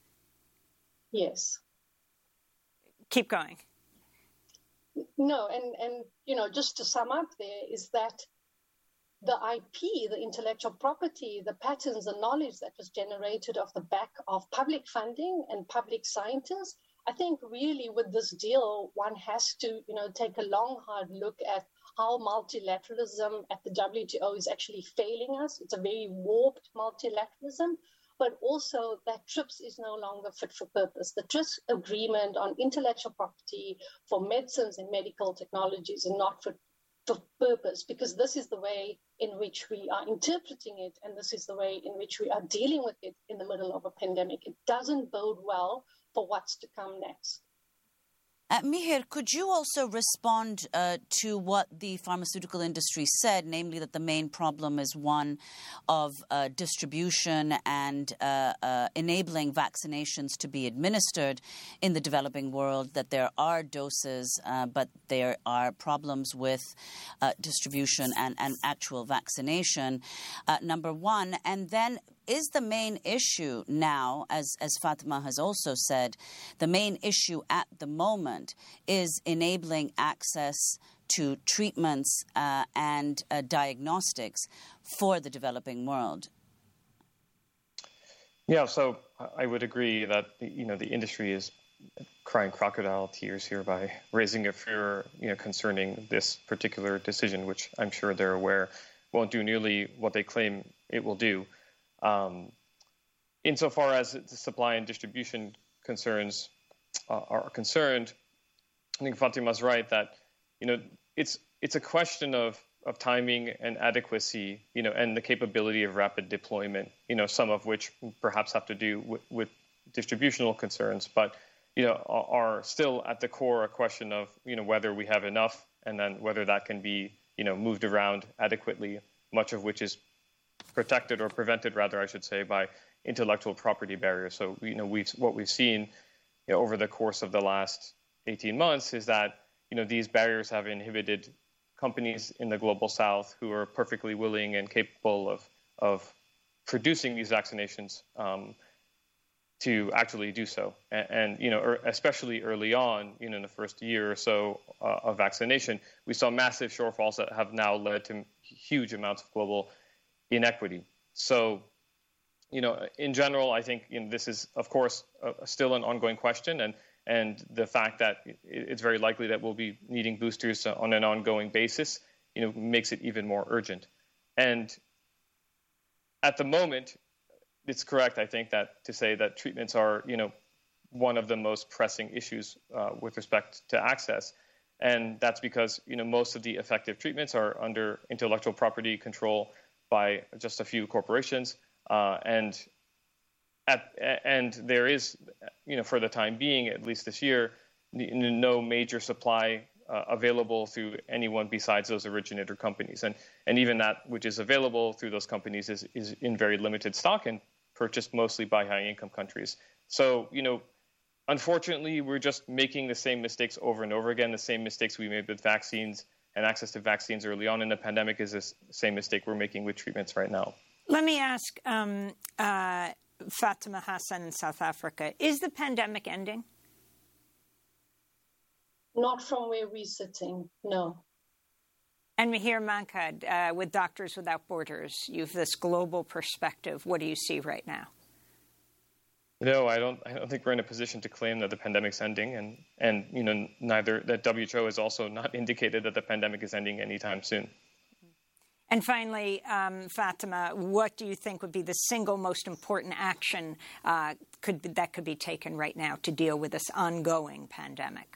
Yes. Keep going. No, and just to sum up there is that the IP, the intellectual property, the patents, the knowledge that was generated off the back of public funding and public scientists, I think really with this deal, one has to, take a long, hard look at how multilateralism at the WTO is actually failing us. It's a very warped multilateralism, but also that TRIPS is no longer fit for purpose. The TRIPS agreement on intellectual property for medicines and medical technologies is not fit for purpose, because this is the way in which we are interpreting it, and this is the way in which we are dealing with it in the middle of a pandemic. It doesn't bode well for what's to come next. Mihir, could you also respond to what the pharmaceutical industry said, namely that the main problem is one of distribution and enabling vaccinations to be administered in the developing world, that there are doses, but there are problems with distribution and actual vaccination, number one. And then is the main issue now, as Fatima has also said, the main issue at the moment is enabling access to treatments and diagnostics for the developing world? Yeah, so I would agree that the industry is crying crocodile tears here by raising a fear concerning this particular decision, which I'm sure they're aware won't do nearly what they claim it will do. Insofar as the supply and distribution concerns are concerned, I think Fatima's right that it's a question of timing and adequacy, and the capability of rapid deployment. Some of which perhaps have to do with distributional concerns, but are still at the core a question of whether we have enough, and then whether that can be moved around adequately. Much of which is protected or prevented, rather, I should say, by intellectual property barriers. So, what we've seen over the course of the last 18 months is that, these barriers have inhibited companies in the global south who are perfectly willing and capable of producing these vaccinations to actually do so. And especially early on, in the first year or so of vaccination, we saw massive shortfalls that have now led to huge amounts of global inequity. So, in general, I think this is, of course, still an ongoing question, and the fact that it's very likely that we'll be needing boosters on an ongoing basis, makes it even more urgent. And at the moment, it's correct, I think, that to say that treatments are, one of the most pressing issues with respect to access. And that's because, most of the effective treatments are under intellectual property control by just a few corporations. And there is, for the time being, at least this year, no major supply available through anyone besides those originator companies. And even that which is available through those companies is in very limited stock and purchased mostly by high-income countries. So, unfortunately, we're just making the same mistakes over and over again. The same mistakes we made with vaccines and access to vaccines early on in the pandemic is the same mistake we're making with treatments right now. Let me ask Fatima Hassan in South Africa, is the pandemic ending? Not from where we're sitting, no. And Mihir Mankad, with Doctors Without Borders, you have this global perspective. What do you see right now? No, I don't think we're in a position to claim that the pandemic's ending, and neither that WHO has also not indicated that the pandemic is ending anytime soon. And finally, Fatima, what do you think would be the single most important action that could be taken right now to deal with this ongoing pandemic?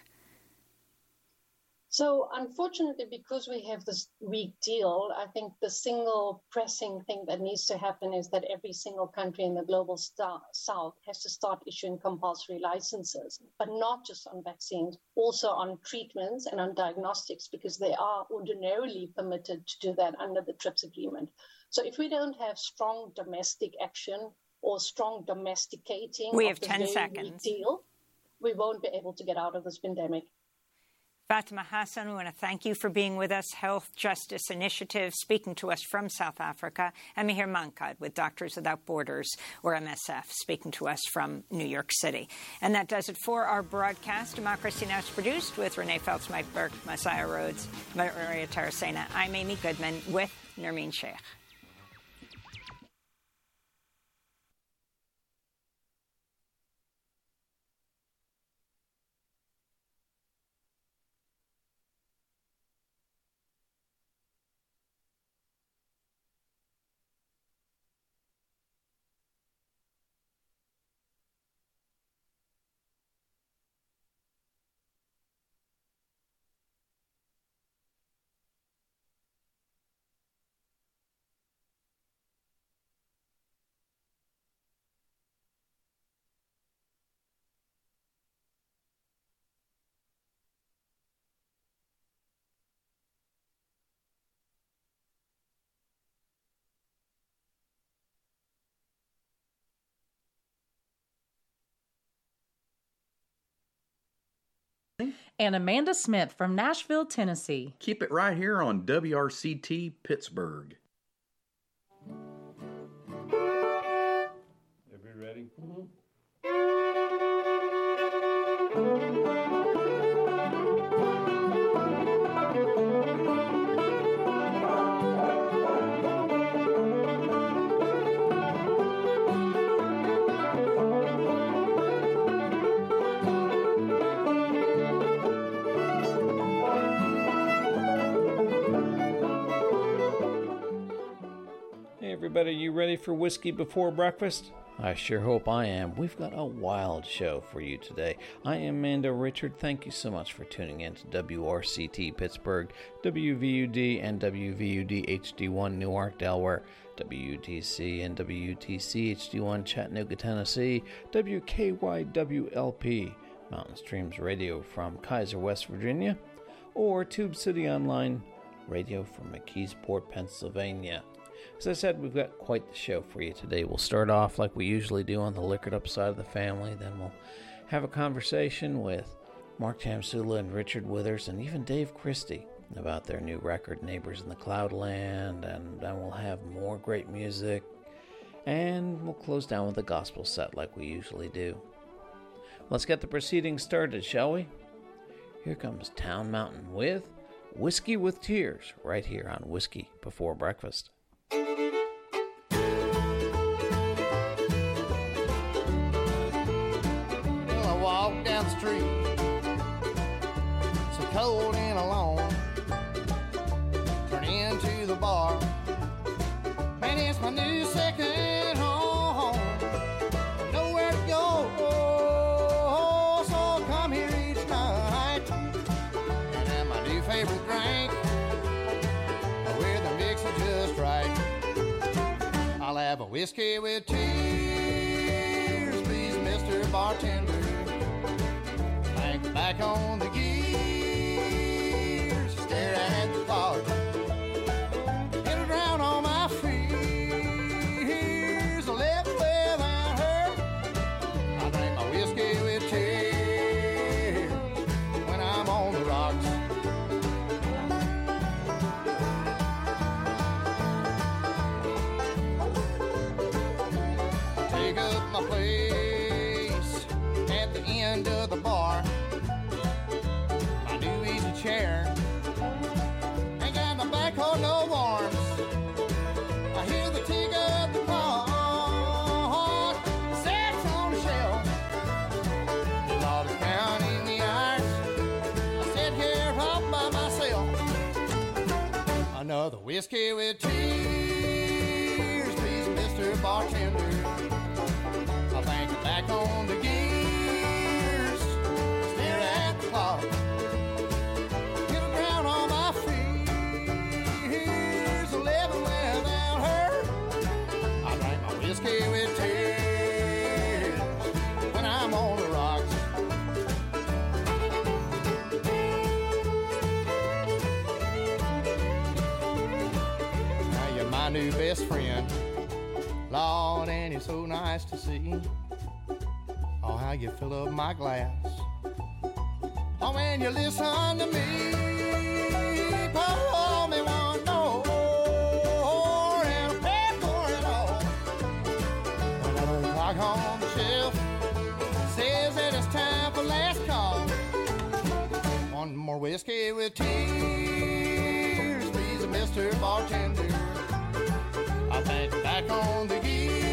So unfortunately, because we have this weak deal, I think the single pressing thing that needs to happen is that every single country in the global south has to start issuing compulsory licenses, but not just on vaccines, also on treatments and on diagnostics, because they are ordinarily permitted to do that under the TRIPS agreement. So if we don't have strong domestic action or strong domesticating of the very weak deal, we won't be able to get out of this pandemic. Fatima Hassan, we want to thank you for being with us. Health Justice Initiative, speaking to us from South Africa. And Mihir Mankad with Doctors Without Borders, or MSF, speaking to us from New York City. And that does it for our broadcast. Democracy Now! Is produced with Renee Feltz, Mike Burke, Messiah Rhodes, Maria Taracena. I'm Amy Goodman with Nermeen Sheikh. And Amanda Smith from Nashville, Tennessee. Keep it right here on WRCT Pittsburgh. Everybody ready? Everybody, you ready for Whiskey Before Breakfast? I sure hope I am. We've got a wild show for you today. I am Amanda Richard. Thank you so much for tuning in to WRCT Pittsburgh, WVUD and WVUD HD1 Newark, Delaware, WUTC and WUTC HD1 Chattanooga, Tennessee, WKYWLP Mountain Streams Radio from Kaiser, West Virginia, or Tube City Online Radio from McKeesport, Pennsylvania. As I said, we've got quite the show for you today. We'll start off like we usually do on the liquored up side of the family. Then we'll have a conversation with Mark Tamsula and Richard Withers and even Dave Christie about their new record, Neighbors in the Cloudland. And then we'll have more great music. And we'll close down with a gospel set like we usually do. Let's get the proceedings started, shall we? Here comes Town Mountain with Whiskey with Tears, right here on Whiskey Before Breakfast. Down the street, so cold and alone, turn into the bar, man, it's my new second home, nowhere to go, so I'll come here each night, and have my new favorite drink, with the mixer just right, I'll have a whiskey with tears, please, Mr. Bartender. Back on the gears, stare at the bar, it'll drown all my fears, left without her, I drink my whiskey with tears. take up my place at the end of the bar. My new easy chair ain't got no back or no arms. I hear the tick of the clock sits on the shelf. The Lord is counting the hours. I sit here all by myself. Another whiskey with tears, please, Mr. Bartender. I think I'm back on the gears, stare at the clock. Get around on my feet, here's 11 without her. I drink my whiskey with tears when I'm on the rocks. Now you're my new best friend, Lord, and you're so nice to see. Oh, how you fill up my glass. Oh, when you listen to me, pour me one more, and I'll pay for it all. When that old clock on the shelf says that it's time for last call. One more whiskey with tears, please, Mr. Bartender. I think back on the gear.